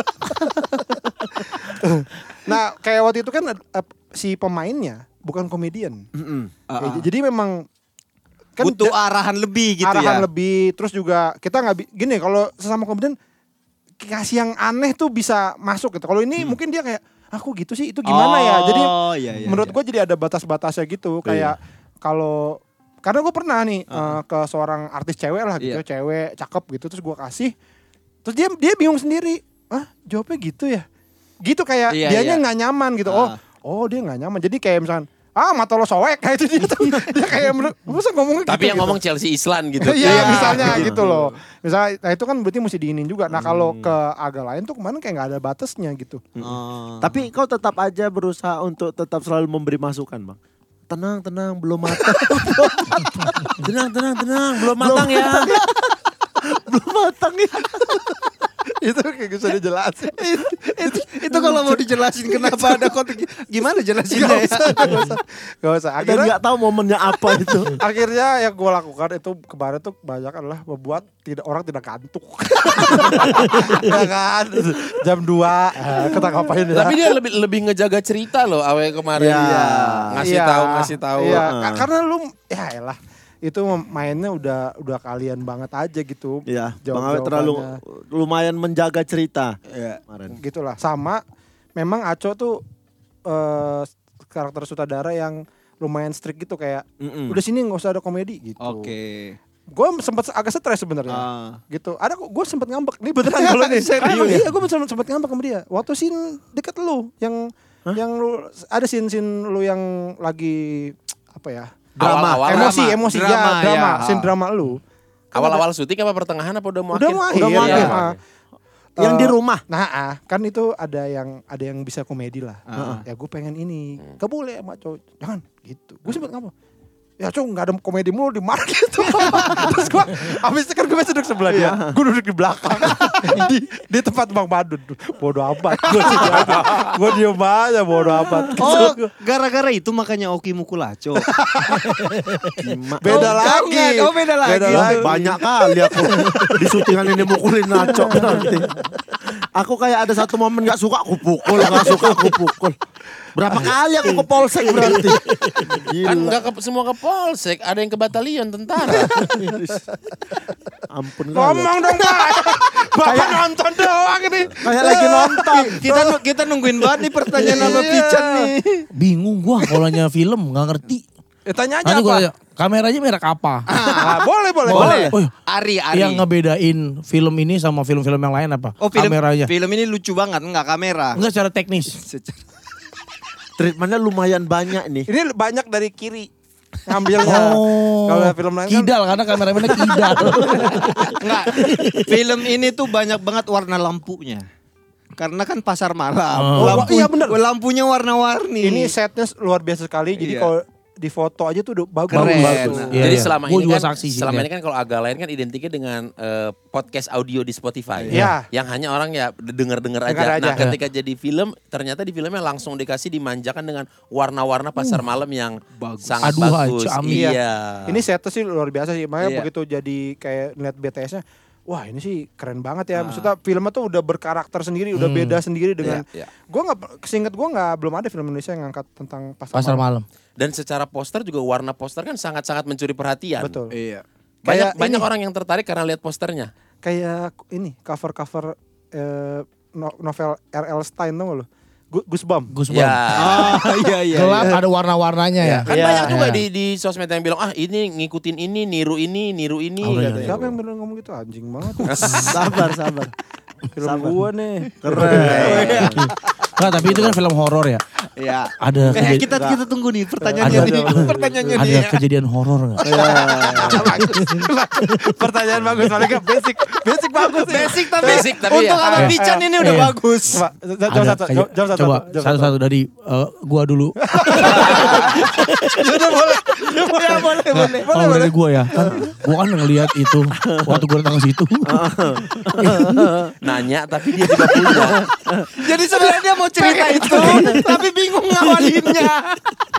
Nah, kayak waktu itu kan si pemainnya bukan komedian. Jadi memang kan butuh arahan lebih gitu arahan ya. lebih, terus juga kita nggak gini kalau sesama komedian kasih yang aneh tuh bisa masuk gitu. Kalau ini mungkin dia kayak aku gitu sih itu gimana ya. Jadi iya, menurut gue jadi ada batas-batasnya gitu. Kayak kalau karena gue pernah nih ke seorang artis cewek lah gitu, cewek cakep gitu, terus gue kasih, terus dia bingung sendiri, jawabnya gitu ya, gitu kayak Iya, dianya iya. nggak nyaman gitu. Oh dia nggak nyaman. Jadi kayak misalkan mata lo soek kayak itu dia kayak masa ngomongnya Tapi gitu, yang ngomong Chelsea Island gitu. Iya misalnya gitu loh. Misalnya nah itu kan berarti mesti diinin juga. Nah kalau ke agak lain tuh kemarin kayak nggak ada batasnya gitu. Tapi kau tetap aja berusaha untuk tetap selalu memberi masukan, Bang. Tenang, belum matang. tenang, belum matang ya. Belum matang ya. Itu kayak bisa dijelasin. Itu kalau mau dijelasin kenapa ada konteks, gimana jelasinnya? Gak usah. Dan nggak tahu momennya apa itu. Akhirnya yang gue lakukan itu kemarin tuh banyak adalah membuat orang tidak kantuk. Ya kan? Jam 2 kita ngapain ya? Tapi dia lebih ngejaga cerita loh awe kemarin. Iya. Ngasih tahu. Iya, karena lu ya elah itu mainnya udah kalian banget aja gitu. Iya, Bang Awe terlalu lumayan menjaga cerita. Iya. Kemarin. Gitulah. Sama memang Aco tuh karakter sutradara yang lumayan strict gitu kayak udah sini nggak usah ada komedi gitu. Oke. Gue sempat agak stres sebenarnya. Gitu. Ada kok gue sempat ngambek nih beneran kalau nih. Serius? Iya, gue sempat ngambek sama dia. Waktu scene deket lu yang lu ada scene lu yang lagi apa ya? Awal-awal Emosi drama, drama, ya. scene drama lu. Awal-awal syuting apa pertengahan apa udah mau Udah akhir? mau Udah mau akhir. akhir. Yang di rumah. Nah, kan itu ada yang bisa komedi lah. Ya gue pengen ini. Gak boleh sama cowok. Jangan gitu. Gue sempet ngapa? Ya cowok gak ada komedi mulu di mana gitu. Terus gue abis itu kan gue masih duduk sebelah dia. Gue duduk di belakang. di tempat Bang Badun. Bodoh amat. Gue diem aja bodoh amat. Oh, gara-gara itu makanya Oki mukul Aco. Beda lagi. Oh, beda lagi. Banyak kali aku di syutingan ini mukulin Naco nanti. Aku kayak ada satu momen gak suka aku pukul, gak suka aku pukul. Berapa kali aku ke polsek berarti. Kan Gila. enggak semua ke polsek, ada yang ke batalion tentara. Ampun kali. Ngomong dong Pak. Bapak nonton doang ini. Kayak lagi nonton. Kita nungguin banget nih pertanyaan sama Pican nih. Bingung gua kalau nanya film nggak ngerti. Tanya aja Nanti apa? gua tanya, kameranya merek apa? Boleh. Oh, Ari. yang ngebedain film ini sama film-film yang lain apa? Oh, Kameranya. Film ini lucu banget, enggak kamera. Enggak secara teknis. Treatmentnya lumayan banyak nih. Ini banyak dari kiri ngambilnya. Kalau film lain kan Kidal karena kameramennya kidal. Enggak. Film ini tuh banyak banget warna lampunya. Karena kan pasar malam. iya bener. Lampunya warna-warni. ini setnya luar biasa sekali. Jadi Iya. kalau di foto aja tuh udah bagus. Keren. Bagus. Iya, Jadi iya. selama Gua ini juga kan saksi sih, selama lihat. ini kan kalau agak lain kan identiknya dengan podcast audio di Spotify. Iya. Yang hanya orang ya denger-denger aja. Dengar aja. Nah, ketika jadi film ternyata di filmnya langsung dikasih dimanjakan dengan warna-warna pasar malam yang sangat Aduh, bagus. ciamik. Iya. Ini setnya sih luar biasa sih. Makanya Iya. begitu jadi kayak ngeliat BTS-nya. Wah ini sih keren banget ya. Maksudnya filmnya tuh udah berkarakter sendiri. Udah beda sendiri dengan. Iya, iya. Gue gak, seinget gue belum ada film Indonesia yang ngangkat tentang Pasar malam. Dan secara poster juga warna poster kan sangat-sangat mencuri perhatian. Betul. Iya. Kayak Banyak ini. orang yang tertarik karena lihat posternya. Kayak ini cover-cover novel R.L. Stein tau gak lo? Goosebumps. Gus Ya. Iya. Gelap ada warna-warnanya ya. Kan Iya. banyak juga Iya. di sosmed yang bilang ini ngikutin ini, niru ini Oh, iya, katanya. Siapa yang bener ngomong gitu anjing banget. Sabar. Film gue nih. Keren. Nggak, tapi itu kan film horor ya. Iya. Ada Kita tunggu nih pertanyaannya Ada- nih. Pertanyaannya ada nih. kejadian horor nggak? Pertanyaan bagus. Soalnya basic bagus. Basic Basic tapi untuk ya. sama Pican ini udah Iya. bagus. Jawab satu. Jawab satu. Coba Jawab satu-satu dari gua dulu. Ya boleh. Kalau dari gua ya, kan gua kan ngelihat itu waktu gua datang ke situ. Nanya tapi dia juga punya. Jadi sebenarnya dia mau cerita itu, tapi bingung ngawalinnya.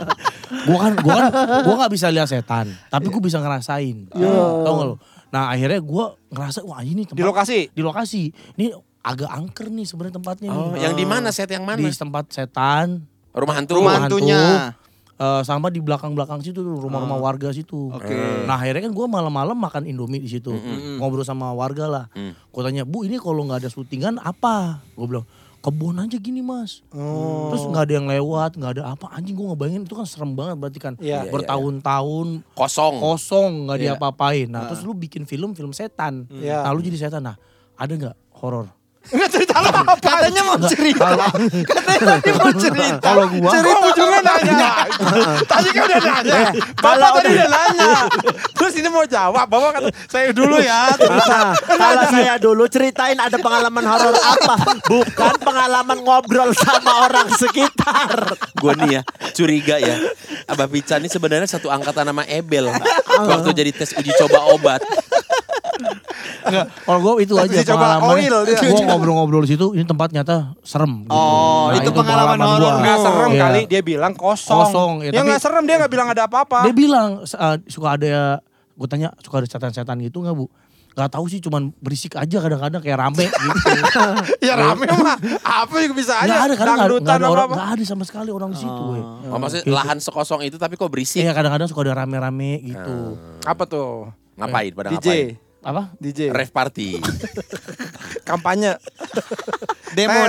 Gua nggak bisa lihat setan, tapi gua bisa ngerasain. Tahu nggak lo? Nah akhirnya gua ngerasa wah ini tempat Di lokasi. di lokasi. Ini agak angker nih sebenarnya tempatnya Oh, nih. yang di mana set yang mana? Di tempat setan. Rumah hantu. Rumah hantu. hantunya. Sama di belakang-belakang situ tuh, rumah-rumah warga situ. Oke. Nah akhirnya kan gue malam-malam makan Indomie di situ, ngobrol sama warga lah. Gue tanya, Bu ini kalau nggak ada syutingan apa? Gue bilang kebun aja gini mas. Terus nggak ada yang lewat, nggak ada apa. Anjing gue ngebayangin itu kan serem banget berarti kan. Iya. Bertahun-tahun Kosong. nggak Iya. diapa-apain. Nah terus lu bikin film setan. Iya. Nah lu jadi setan. Nah ada nggak horor? Enggak cerita lo apa? Katanya mau cerita. Katanya tadi mau cerita. Kalau gua Cerita ujungnya nanya. Tadi kan udah nanya. Bapak tadi udah nanya. Terus ini mau jawab. Bapak kata saya dulu ya. Kalau saya dulu ceritain ada pengalaman horor apa? Bukan pengalaman ngobrol sama orang sekitar. Gue nih ya curiga ya, Abah Pican ini sebenarnya satu angkatan sama Ebel waktu jadi tes uji coba obat. enggak, kalau gue itu aja Uji coba pengalamannya. oil dia. Gue ngobrol-ngobrol di situ, ini tempat nyata serem. Gitu. Oh, itu pengalaman horor. gua. Nggak serem Iya. kali. Dia bilang kosong. Kosong, ya, Ya tapi- nggak serem dia nggak bilang ada apa-apa. Dia bilang suka ada, gue tanya suka ada setan-setan gitu nggak bu? Gak tahu sih, cuman berisik aja kadang-kadang kayak rame gitu. Ya rame mah. Apa yang bisa Nggak aja. ada, kadang Dangdutan ada orang, apa-apa. nggak ada sama sekali orang di situ. Oh, maksudnya lahan sekosong itu tapi kok berisik? Iya kadang-kadang suka ada rame-rame gitu. Apa tuh? Ngapain pada DJ. ngapain? Apa? DJ. Rave party. Kampanye. Demo.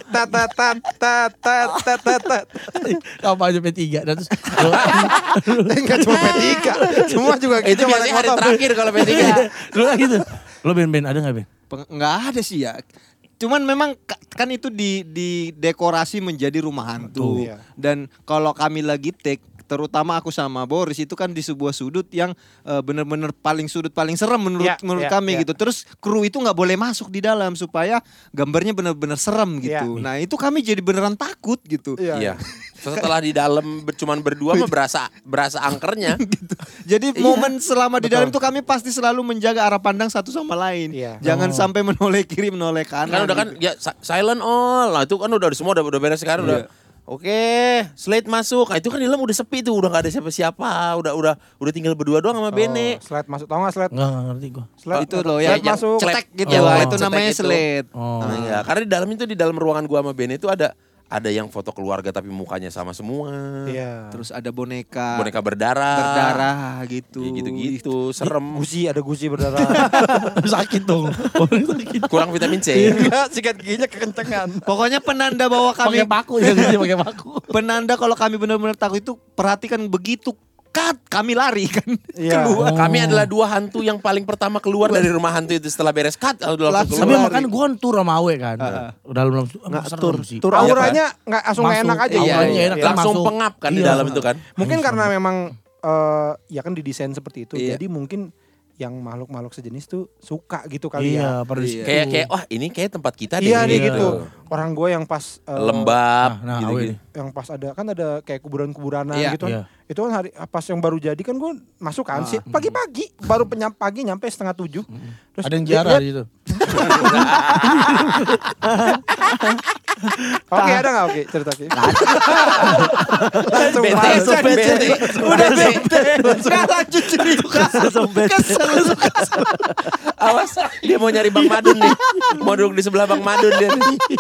Apa aja P3 dan terus Enggak cuma P3. Semua juga Itu gitu. biasanya hari terakhir kalau P3. lu kan gitu. Lu Ben ada nggak Ben? Nggak ada sih ya. Cuman memang kan itu di dekorasi menjadi rumah hantu. Iya. Dan kalau kami lagi take, terutama aku sama Boris itu kan di sebuah sudut yang benar-benar paling serem menurut kami gitu. Terus kru itu nggak boleh masuk di dalam supaya gambarnya benar-benar serem gitu. Nah itu kami jadi beneran takut gitu. Iya. Setelah di dalam cuman berdua mah berasa angkernya. Gitu. Jadi momen selama di dalam itu kami pasti selalu menjaga arah pandang satu sama lain. Iya. Jangan sampai menoleh kiri menoleh kanan. Kan udah kan gitu. ya silent all. Nah itu kan udah semua udah beres sekarang udah. Oke, slate masuk. Nah, itu kan di dalam udah sepi tuh, udah gak ada siapa-siapa. Udah tinggal berdua doang sama Bene. Slide masuk. Tau gak slide? Nggak ngerti gua. Slide Itu loh ya, slide masuk. cetek gitu. Oh, Itu namanya cetek itu. slate. Oh. Nah, iya. Karena di dalam ruangan gua sama Bene itu ada yang foto keluarga tapi mukanya sama semua. Iya. Terus ada boneka Boneka berdarah. berdarah gitu. Ya, gitu-gitu, serem. Ada gusi berdarah. Sakit dong. Orang sakit. Kurang vitamin C. Enggak, sikat giginya kekencengan. Pokoknya penanda bahwa kami Pakai paku ya, pakai paku. penanda kalau kami benar-benar takut itu perhatikan begitu kami lari kan Iya. keluar. Kami adalah dua hantu yang paling pertama keluar dari rumah hantu itu setelah beres cut langsung Langsung Tapi keluar. makanya gue kan tur sama Awe kan. Dalam Nggak, serem tur. sih. Tur Auranya nggak langsung nggak Masuk. enak aja. Iya, Auranya iya. enak kan langsung masuk. pengap kan di Iya. dalam itu kan. Mungkin karena memang ya kan didesain seperti itu. Iya. Jadi mungkin yang makhluk-makhluk sejenis tuh suka gitu kali Iya, ya. pada Iya. situ. Kayak wah ini kayak tempat kita deh. Iya ini nih gitu. Orang gue yang pas Lembab Nah, gitu-gitu. Awe. yang pas ada kan ada kayak kuburan-kuburanan Iya. gitu. Iya. Itu kan hari pas yang baru jadi kan gue masuk kan sih pagi-pagi baru pagi nyampe 6:30. Terus Ada yang ziarah di situ. Oke, ada nggak oke cerita oke? Langsung Bete, masuk, bete. Udah bete. Nggak lanjut cerita. Langsung bete. Awas, dia mau nyari Bang Madun nih. Mau duduk di sebelah Bang Madun dia.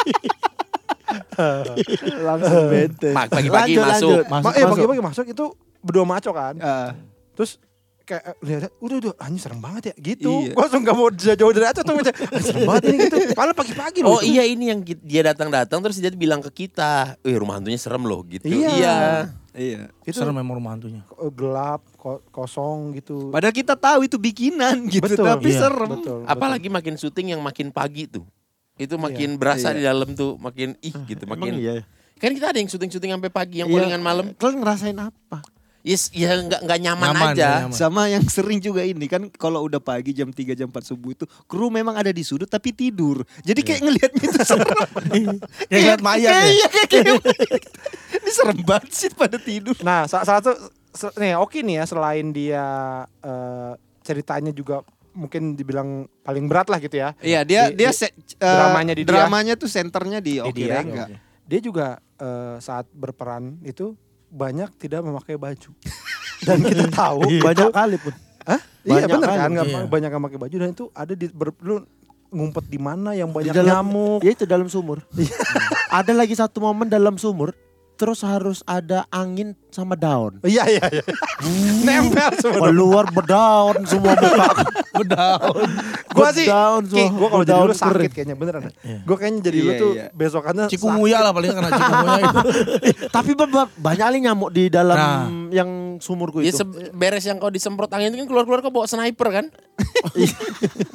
Langsung bete. Pagi-pagi Lanjut, masuk. lanjut. Pagi-pagi masuk itu berdua maco kan. Ah. Terus kayak lihat udah anjing serem banget ya gitu. Iya. Gua langsung gak mau jauh dari atas tuh macam serem banget ini gitu. Padahal pagi-pagi loh. Oh itu. iya ini yang dia datang terus dia bilang ke kita, rumah hantunya serem loh gitu. Iya. Iya. Itu Serem memang rumah hantunya. gelap, kosong gitu. Padahal kita tahu itu bikinan gitu, Betul, tapi iya. serem. Betul. Apalagi makin syuting yang makin pagi tuh. Itu makin berasa di dalam tuh, makin gitu, Emang makin. iya. Kan kita ada yang syuting sampai pagi, yang Iya. callingan malam. Kalian ngerasain apa? Yes, ya nggak nyaman Nyaman, aja. nyaman. Sama yang sering juga ini kan kalau udah pagi jam 3 jam 4 subuh itu kru memang ada di sudut tapi tidur. Jadi kayak ngelihatnya itu serem. Kayak ngeliat mayat ya? Iya kayak ini serem banget sih pada tidur. Nah, salah satu nih oke nih ya selain dia ceritanya juga mungkin dibilang paling berat lah gitu ya. Iya dramanya tuh senternya di Oki dia. Rengga. Dia juga saat berperan itu banyak tidak memakai baju. Dan kita tahu Banyak kali pun. Hah? Iya Banyak benar kali. kan nggak Iya. banyak yang pakai baju dan itu ada di lu ngumpet di mana yang Di banyak dalam nyamuk. Ya itu dalam sumur. Ada lagi satu momen dalam sumur. Terus harus ada angin sama daun. Iya. Nempel semua. Keluar berdaun semua muka. Gua sih, Berdaun Ki, semua. gua kalau jadi Berdaun lu sakit kering. kayaknya beneran. Gua kayaknya jadi lu Iya, tuh iya. besokannya Cikunguya lah paling kena cikunguya itu. Tapi banyak kali nyamuk di dalam Nah. yang sumurku Ya itu. beres yang kau disemprot angin itu kan keluar kau bawa sniper kan?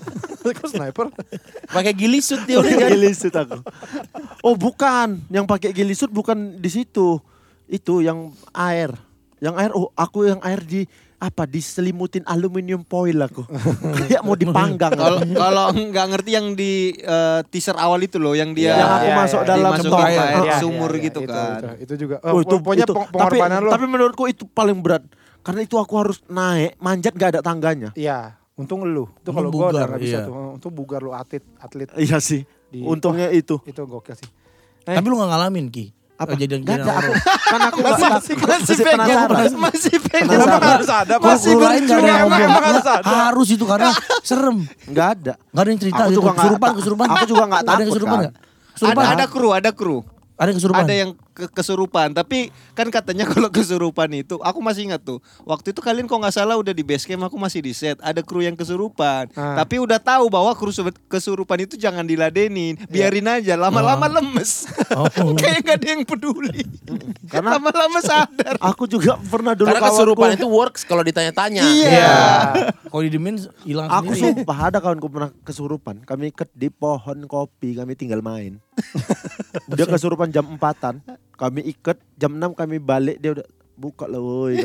Kok sniper? Pakai gilisut dia udah kan. Gilisut aku. Oh bukan, yang pakai gilisut bukan di situ. Itu yang air. Yang air, aku yang air diselimutin aluminium foil aku. Kayak mau dipanggang. Kalau nggak ngerti yang di teaser awal itu loh, yang dia Yang aku masuk dalam dimasukin tong. ke air Iya, sumur iya, gitu itu, kan. Itu juga. Pokoknya Pokoknya pengorbanan lo. Tapi menurutku itu paling berat. Karena itu aku harus naik, manjat gak ada tangganya. Iya, untung lu. Itu Untung kalau gua udah bugar, nggak bisa iya. tuh. Untung bugar lu atlet. Iya sih. Di- Untungnya itu. Itu gokil sih. Tapi lu gak ngalamin Ki. Apa? Kejadian-kejadian Gak ada horor. aku. Kan aku masih pengen, penasaran. masih pengen. Kenapa harus ada? Kok Masih guru lain gak ada yang berjuang, ngomong? emang harus ada. Harus itu karena serem. Gak ada. Gak ada yang cerita Aku gitu. juga nggak- Kesurupan. aku juga nggak Ada yang takut, kesurupan kan. nggak? Kesurupan? Ada kru. Ada yang kesurupan? Ada yang kesurupan, tapi kan katanya kalau kesurupan itu, aku masih ingat tuh. Waktu itu kalian kok nggak salah udah di base camp, aku masih di set. Ada kru yang kesurupan, tapi udah tahu bahwa kru kesurupan itu jangan diladenin, biarin aja. Lama-lama lemes, kayak nggak ada yang peduli. Karena- lama-lama sadar. Aku juga pernah dulu Karena kesurupan itu works kalau ditanya-tanya. Iya. Kalau didemin hilang Aku sendiri. sumpah ada kawanku pernah kesurupan. Kami ikat di pohon kopi, kami tinggal main. Dia kesurupan jam 4-an. Kami ikat jam 6 kami balik, dia udah buka lah woi.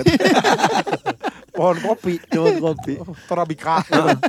Pohon kopi. Pohon kopi. Torabika.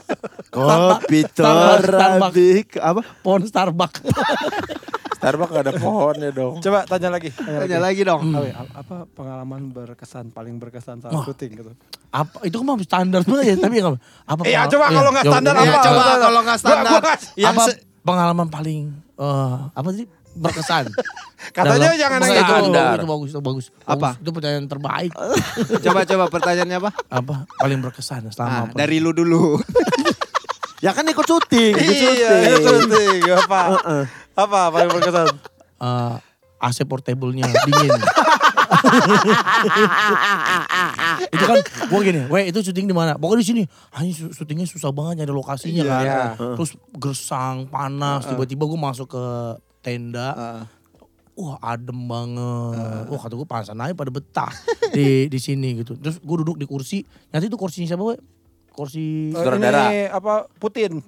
Kopi Starbucks. Torabik apa? Pohon Starbucks. Starbucks gak ada pohonnya dong. Coba tanya lagi. Tanya lagi dong. Awe, apa pengalaman paling berkesan saat syuting gitu? Apa itu kan mah standar banget ya, tapi apa? Iya, coba kalau nggak standar Iya, apa? coba kalau nggak standar. Yang Apa pengalaman paling apa sih berkesan? Katanya Dalam- jangan Itu nanya standar. Itu bagus. Apa? Itu pertanyaan terbaik. Coba pertanyaannya apa? Apa paling berkesan selama Dari lu dulu. Ya kan ikut syuting, Iya, itu syuting. Apa? Heeh. Apa paling berkesan? AC portable-nya dingin. Itu kan gua gini, itu syuting di mana? Pokoknya di sini. Hanya syutingnya susah banget nyari lokasinya kan. Iya. Terus gersang, panas, tiba-tiba gua masuk ke tenda. Wah adem banget. Wah kata gue panasan aja pada betah di sini gitu. Terus gue duduk di kursi. Nanti itu kursinya siapa we? Kursi Saudara. Ini apa? Putin.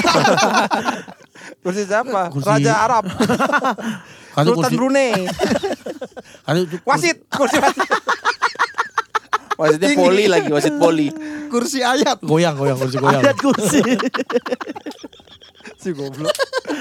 Kursi siapa? Kursi- Raja Arab. kata Sultan Brunei. Wasit. Kursi wasit. Wasitnya poli lagi, wasit poli. Kursi ayat. goyang kursi goyang. Ada kursi. Si goblok.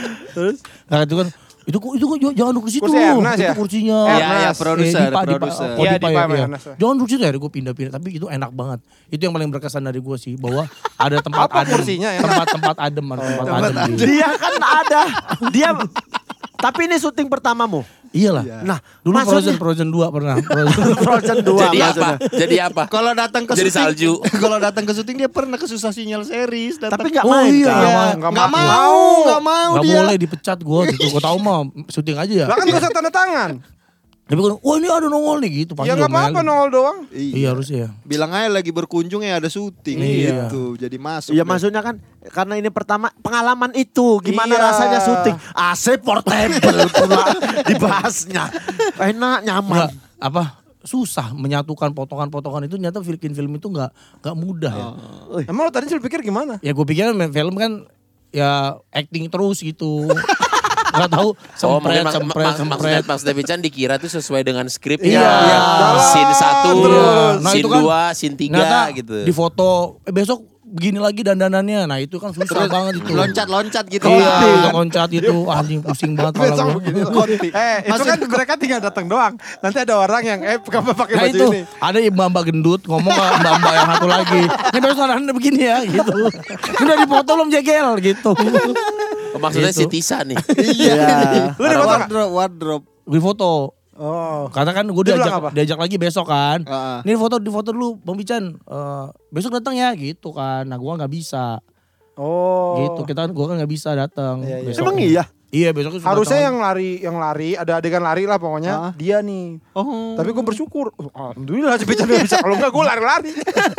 Nah itu kan itu jangan duduk di situ. Kursi Ernest ya? Itu kursinya. Iya, produser. Dipa, oh, Iya, Dipa Dipa ya, sama iya. Ernest. Jangan duduk situ ya, gue pindah-pindah. Tapi itu enak banget. Itu yang paling berkesan dari gue sih, bahwa ada tempat Apa adem. kursinya enak? Tempat adem, tempat adem. Dia kan ada. Dia tapi ini syuting pertamamu. Iyalah. Nah, Dulu maksudnya- Frozen 2 pernah. Frozen 2 Jadi apa? maksudnya. Jadi apa? Kalau datang ke Jadi syuting, salju. kalau datang ke syuting dia pernah ke susah sinyal series. Datang. Tapi nggak Oh main iya, kan? Nggak mau. Nggak mau Gak dia. boleh dipecat gue gitu. Gue tau mah syuting aja ya. Lah kan gak usah tanda tangan. Tapi gue, wah ini ada nongol nih gitu. Pasti Ya nggak apa-apa diomelin. nongol doang. Iya harusnya ya. Bilang aja lagi berkunjung ya ada syuting Iya. gitu. Jadi masuk. Iya deh. maksudnya kan karena ini pertama pengalaman itu gimana Iya. rasanya syuting AC portable pula dibahasnya enak nyaman. Nggak, apa susah menyatukan potongan-potongan itu, ternyata bikin film itu nggak mudah ya. Emang lo tadi sih pikir gimana? Ya gue pikir main film kan ya acting terus gitu. Gak tahu Mungkin sempret. maksudnya Mas David Chan dikira tuh sesuai dengan skrip. Iya. Ya. Scene 1, Terus. Nah, scene itu kan 2, scene 3 Ternyata gitu. di foto besok begini lagi dandanannya. Nah itu kan susah banget itu. Loncat-loncat gitu. Iya, loncat itu anjing pusing banget Besok kalau begini konti. Itu kan mereka tinggal datang doang. Nanti ada orang yang kenapa pakai Nah baju itu ini? ada mbak-mbak gendut ngomong ke mbak-mbak yang satu lagi. Ini besok anda begini ya gitu. Udah dipoto belum jegel gitu. Maksudnya Gitu. si Tisa nih. Iya. Lu di foto nggak? Wardrobe. Gue foto. Oh. Karena kan gue Dia bilang apa? diajak lagi besok kan. Heeh. Ini di foto dulu Bang Bican. Besok datang ya gitu kan. Nah gue nggak bisa. Oh. Gitu. Gue kan nggak bisa datang. Iya, iya. besok. Emang iya. Iya besok Harusnya yang lari ada adegan lari lah pokoknya dia nih. Oh. Tapi gue bersyukur. Alhamdulillah si Becan bisa. Kalau enggak gue lari-lari.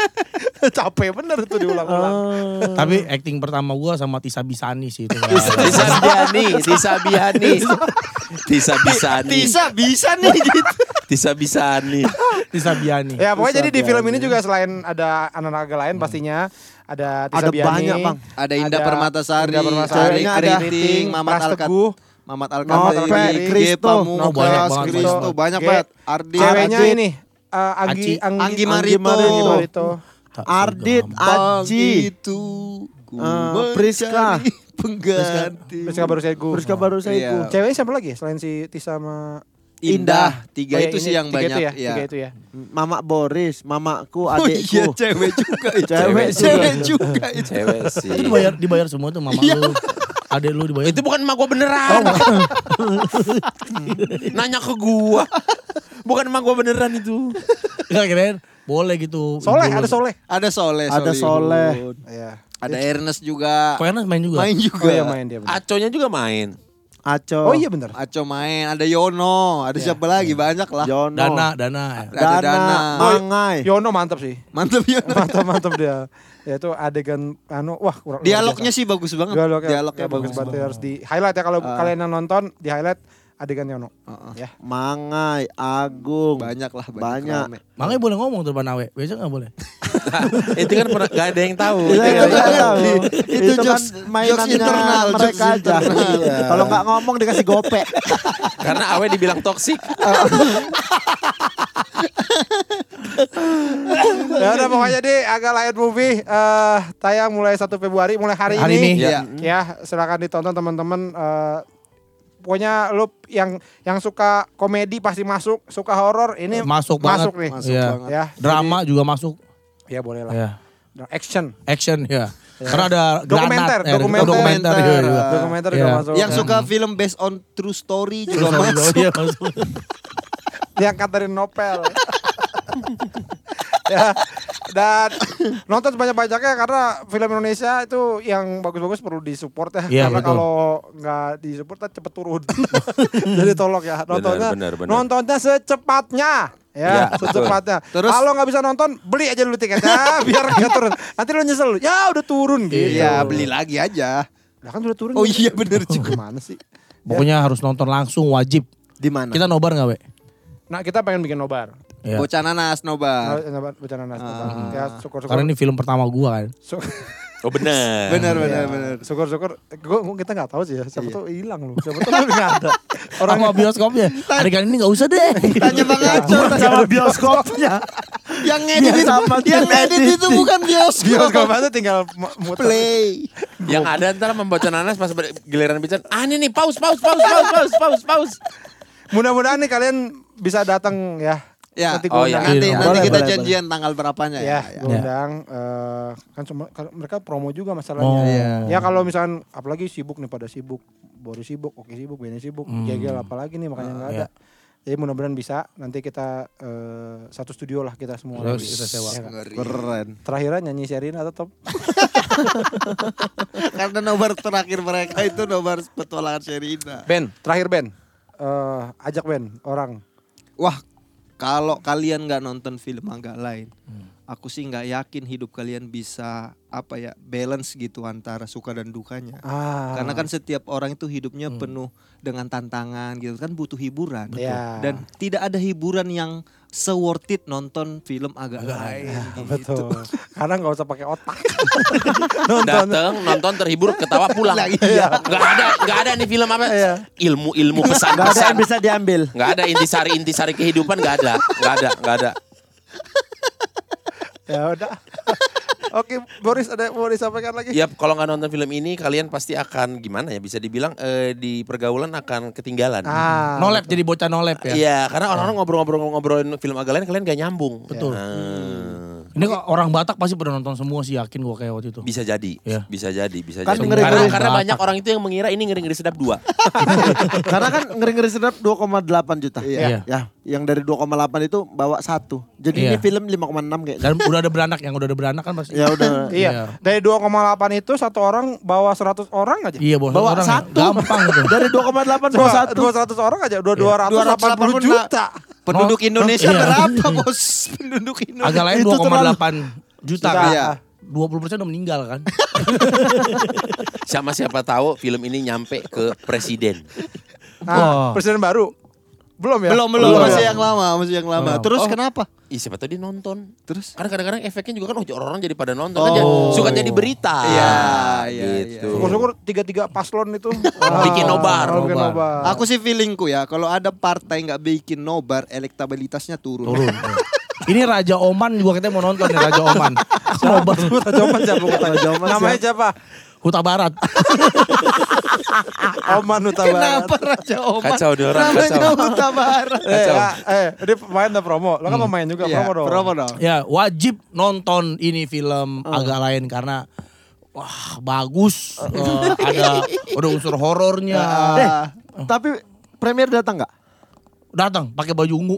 Capek bener tuh diulang-ulang. Tapi acting pertama gue sama Tisa Bisani sih itu. Tisa Biani. Tisa bisa nih gitu. Tisa Bisani. Tisa Biani. Ya pokoknya jadi di film ini juga selain ada anak-anak lain pastinya ada Tisa Ada Biani, banyak, Bang. Ada Indah Permatasari, Indah Permatasari, Ceweknya Ari ada Kriting, Mamat Pras Alkat. Teguh. Mamat Nope, Alkatiri, G Kristo. banyak Pamungkas, banget, Kristo, banyak. banyak G. banget. Ardi, Ceweknya Adit. ini Anggi Anggi Marito. Marito. Tak Ardit, segampang. Aji, itu ku Priska. mencari pengganti. Priska baru saya Priska baru Iya. saya Ceweknya siapa lagi selain si Tisa sama Indah, tiga Oh, ya, itu ini sih yang tiga banyak. itu ya, Iya. tiga itu ya. Mama Boris, mamaku, Oh iya, adekku. cewek juga itu. Cewek Cewek juga. juga itu. Cewek sih. Itu dibayar semua tuh mama lu. Adek lu dibayar. Itu bukan emak gua beneran. Nanya ke gua. Bukan emak gua beneran itu. Enggak keren. Boleh gitu. Soleh, Ibu lu. ada Soleh. Ada Soleh, Ada Soleh. Iya. Ada Ernest juga. Kok enak main juga? Main juga. Oh iya main dia. bener. Aconya juga main. Aco. Oh iya bener. Aco main, ada Yono, ada siapa lagi? Banyak lah. Jono. Dana. Ada Dana. Dana. Mangai. Yono mantap sih. Mantap Yono. Mantap dia. Ya itu adegan wah kurang Dialognya sih bagus banget. Dialognya Dialognya bagus banget. Harus di highlight ya kalau kalian yang nonton di highlight adegan Yono. Ya. Mangai, Agung. Banyak lah, Banyak. rame. Makanya boleh ngomong tuh Banawe. Biasa enggak boleh. Itu kan pernah gak ada yang tahu. Iya, Itu iya, nggak iya. tahu. Itu kan jokes mainannya internal, mereka jokes aja. internal. Iya. Kalau nggak ngomong dikasih gope. Karena Awe dibilang toksik. Ya udah pokoknya di Agak Lain Movie tayang mulai 1 Februari mulai hari Hari ini. ini. Iya. Ya, silakan ditonton teman-teman. Pokoknya lu yang suka komedi pasti masuk, suka horor ini Masuk banget. nih. Masuk Iya. banget. Ya, Drama juga masuk. ya boleh lah. Ya. Action. Action ya. Karena ada Dokumenter, granat. dokumenter. juga. Dokumenter Iya. juga masuk. Yang suka film based on true story juga Masuk. masuk. Iya, masuk. Diangkat dari novel. Ya, dan nonton sebanyak-banyaknya karena film Indonesia itu yang bagus-bagus perlu disupport ya. Iya, Karena betul. kalau nggak disupport cepet turun. Jadi tolong ya nontonnya. Benar. Nontonnya secepatnya. Iya, Ya, secepatnya. Terus- Kalau nggak bisa nonton, beli aja dulu tiketnya biar nggak turun. Nanti lu nyesel lu. Ya udah turun gitu. Iya, beli lagi aja. Nah, kan udah turun. Oh iya, bener juga. Gimana sih? Pokoknya harus nonton langsung wajib. Di mana? Kita nobar nggak, We? Nah, kita pengen bikin nobar. Iya. Bocah nanas nobar. Nobar bercanda nas. Ya, syukur-syukur. Karena ini film pertama gua kan. Oh benar. Bener. Syukur-syukur kita nggak tahu sih ya. Siapa tuh hilang lu. Siapa tuh nggak ada. Orang sama bioskopnya. Adegan ini nggak usah deh. Tanya Bang Aco. sama bioskopnya. Yang edit itu bukan bioskop. Bioskop aja tinggal muter. Play. Yang ada ntar membaca nanas pas giliran bicara. Ah ini nih pause. Mudah-mudahan nih kalian bisa datang ya. Ya, Nanti oh gua ya. undang. Nanti Boleh, kita boleh, janjian tanggal berapanya Ya, ya. gua undang. Kan mereka promo juga masalahnya. Oh. Ya kalau misalkan apalagi sibuk nih pada sibuk. Boris sibuk, Oki sibuk, Beni sibuk. Jegel apalagi nih makanya nggak ada. Jadi mudah-mudahan bisa. Nanti kita satu studio lah kita semua. Terus Lagi. kita sewa. Ya kan? Keren. Terakhiran nyanyi Sherina tetap. Karena nobar terakhir mereka itu nobar petualangan Sherina. Ben, terakhir Ben. Ajak Ben orang. Wah, kalau kalian nggak nonton film Agak Lain, aku sih nggak yakin hidup kalian bisa balance gitu antara suka dan dukanya. Karena kan setiap orang itu hidupnya penuh dengan tantangan gitu kan, butuh hiburan. Iya. Dan tidak ada hiburan yang se-worth it nonton film Agak Lain. Gitu. Betul. Karena nggak usah pakai otak. Dateng nonton terhibur ketawa pulang. Iya. Nggak ada nih film apa? Iya. Ilmu Gak ada pesan-pesan. yang bisa diambil. Nggak ada intisari kehidupan nggak ada. Ya udah. Oke, Boris ada mau disampaikan lagi? Ya kalau nggak nonton film ini kalian pasti akan gimana ya bisa dibilang di pergaulan akan ketinggalan. Nolep jadi bocah nolep ya. Iya, karena orang-orang ngobrolin film Agak Lain kalian gak nyambung. Betul. Nah, Ini kok orang Batak pasti pernah nonton semua sih, yakin gua kayak waktu itu. bisa jadi, Iya. bisa jadi. Kan Karena, ngeri-ngeri karena Batak. banyak orang itu yang mengira ini ngeri-ngeri sedap 2. Karena kan ngeri-ngeri sedap 2,8 juta. Iya. Ya, yang dari 2,8 itu bawa 1. Jadi Iya. ini film 5,6 kayaknya. Dan udah ada beranak, yang udah ada beranak kan pasti. Ya udah. Iya. Iya. Dari 2,8 itu satu orang bawa 100 orang aja. Iya, bos. Bawa Orang satu. gampang gitu. Dari 2,8 bawa 1. 200 orang aja, 280 juta. Penduduk Indonesia iya. berapa, Bos? Penduduk Indonesia. Agak Lain Itu 2,8 juta kan. Iya. 20% udah meninggal kan. Sama siapa tahu film ini nyampe ke presiden. Nah, Wah. presiden baru. Belum ya? Belum, masih yang lama. Terus kenapa? Siapa tahu dia nonton. Terus? Karena kadang-kadang efeknya juga kan orang-orang jadi pada nonton kan suka jadi berita. Iya, gitu. Syukur-syukur 3 paslon itu Bikin nobar. Bikin nobar. Aku sih feelingku ya, kalau ada partai nggak bikin nobar, elektabilitasnya turun. Ini Raja Oman juga kita mau nonton nih Raja Oman. Nobar. Raja Oman siapa? Namanya siapa? Huta Barat. Oman Huta Barat. Kenapa Raja Oman? Kacau dia orang, Namanya kacau. Huta Barat. Dia pemain udah promo. Lo kan pemain juga, Iya, promo dong. promo dong. Ya wajib nonton ini film agak lain karena bagus. Ada unsur horornya. Tapi premier datang nggak? Datang pakai baju ungu.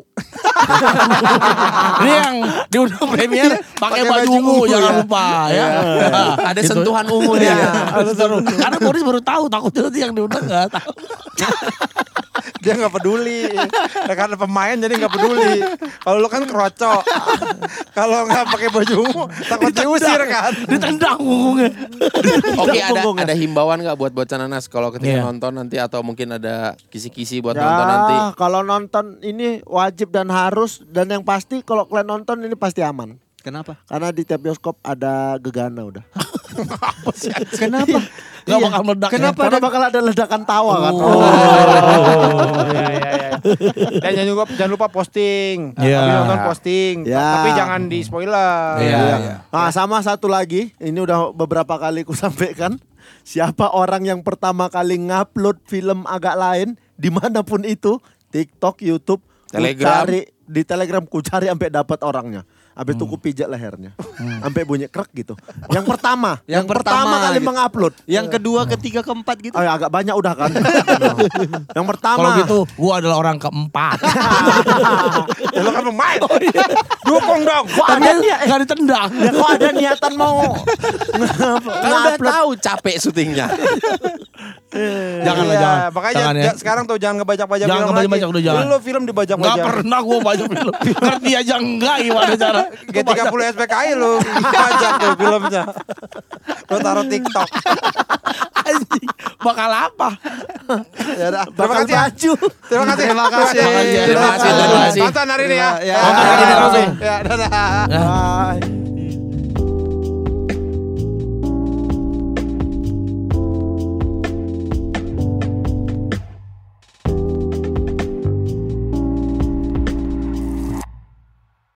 Ini yang diundang premier pakai baju ungu jangan lupa ya. Ada sentuhan ungunya. Karena Boris baru tahu, takutnya nanti yang diundang nggak tahu. Dia nggak peduli. Karena pemain jadi nggak peduli. Kalau lo kan kroco. Kalau nggak pakai baju ungu takut diusir kan. Ditendang ungunya. Oke, ada himbauan nggak buat Cananas kalau ketika nonton nanti atau mungkin ada kisi-kisi buat nonton nanti? Kalau nonton ini wajib dan harus, dan yang pasti kalau kalian nonton ini pasti aman. Kenapa? Karena di tiap bioskop ada gegana udah. Kenapa? Gak bakal meledak. Kenapa? Karena bakal ada ledakan tawa kan. Iya. Dan jangan lupa posting. Iya. Habis nonton posting. Ya. Tapi jangan di spoiler. Iya. Nah, sama satu lagi, ini udah beberapa kali ku sampaikan. Siapa orang yang pertama kali ngupload film agak lain dimanapun itu, TikTok, YouTube, Telegram. di Telegram ku cari sampai dapat orangnya. Habis itu ku pijat lehernya. Sampai bunyi krek gitu. Yang pertama kali gitu. mengupload. Yang kedua, ketiga, keempat gitu. Oh ya, agak banyak udah kan. Yang pertama. Kalau gitu gua adalah orang keempat. Ya lo kan pemain. Dukung dong. Kok ada Gak ditendang. ya, kok ada niatan mau Kan udah tahu capek syutingnya. Janganlah, Iya, jangan. Makanya Jangan ya. sekarang tuh jangan ngebajak-bajak Jangan film ngebajak-bajak, lagi. udah jangan. Dulu film dibajak-bajak. Gak pernah gua baca film. Ngerti aja enggak gimana cara. G30 SPKI lu bajak tuh filmnya. Lu taruh TikTok. Anjing, bakal apa? Ya udah, bakal terima kasih. baju. Terima kasih. Terima kasih. Nonton hari ini ya. Ya. Nonton hari ini. Terima kasih. Ya, dadah. Ya. Bye.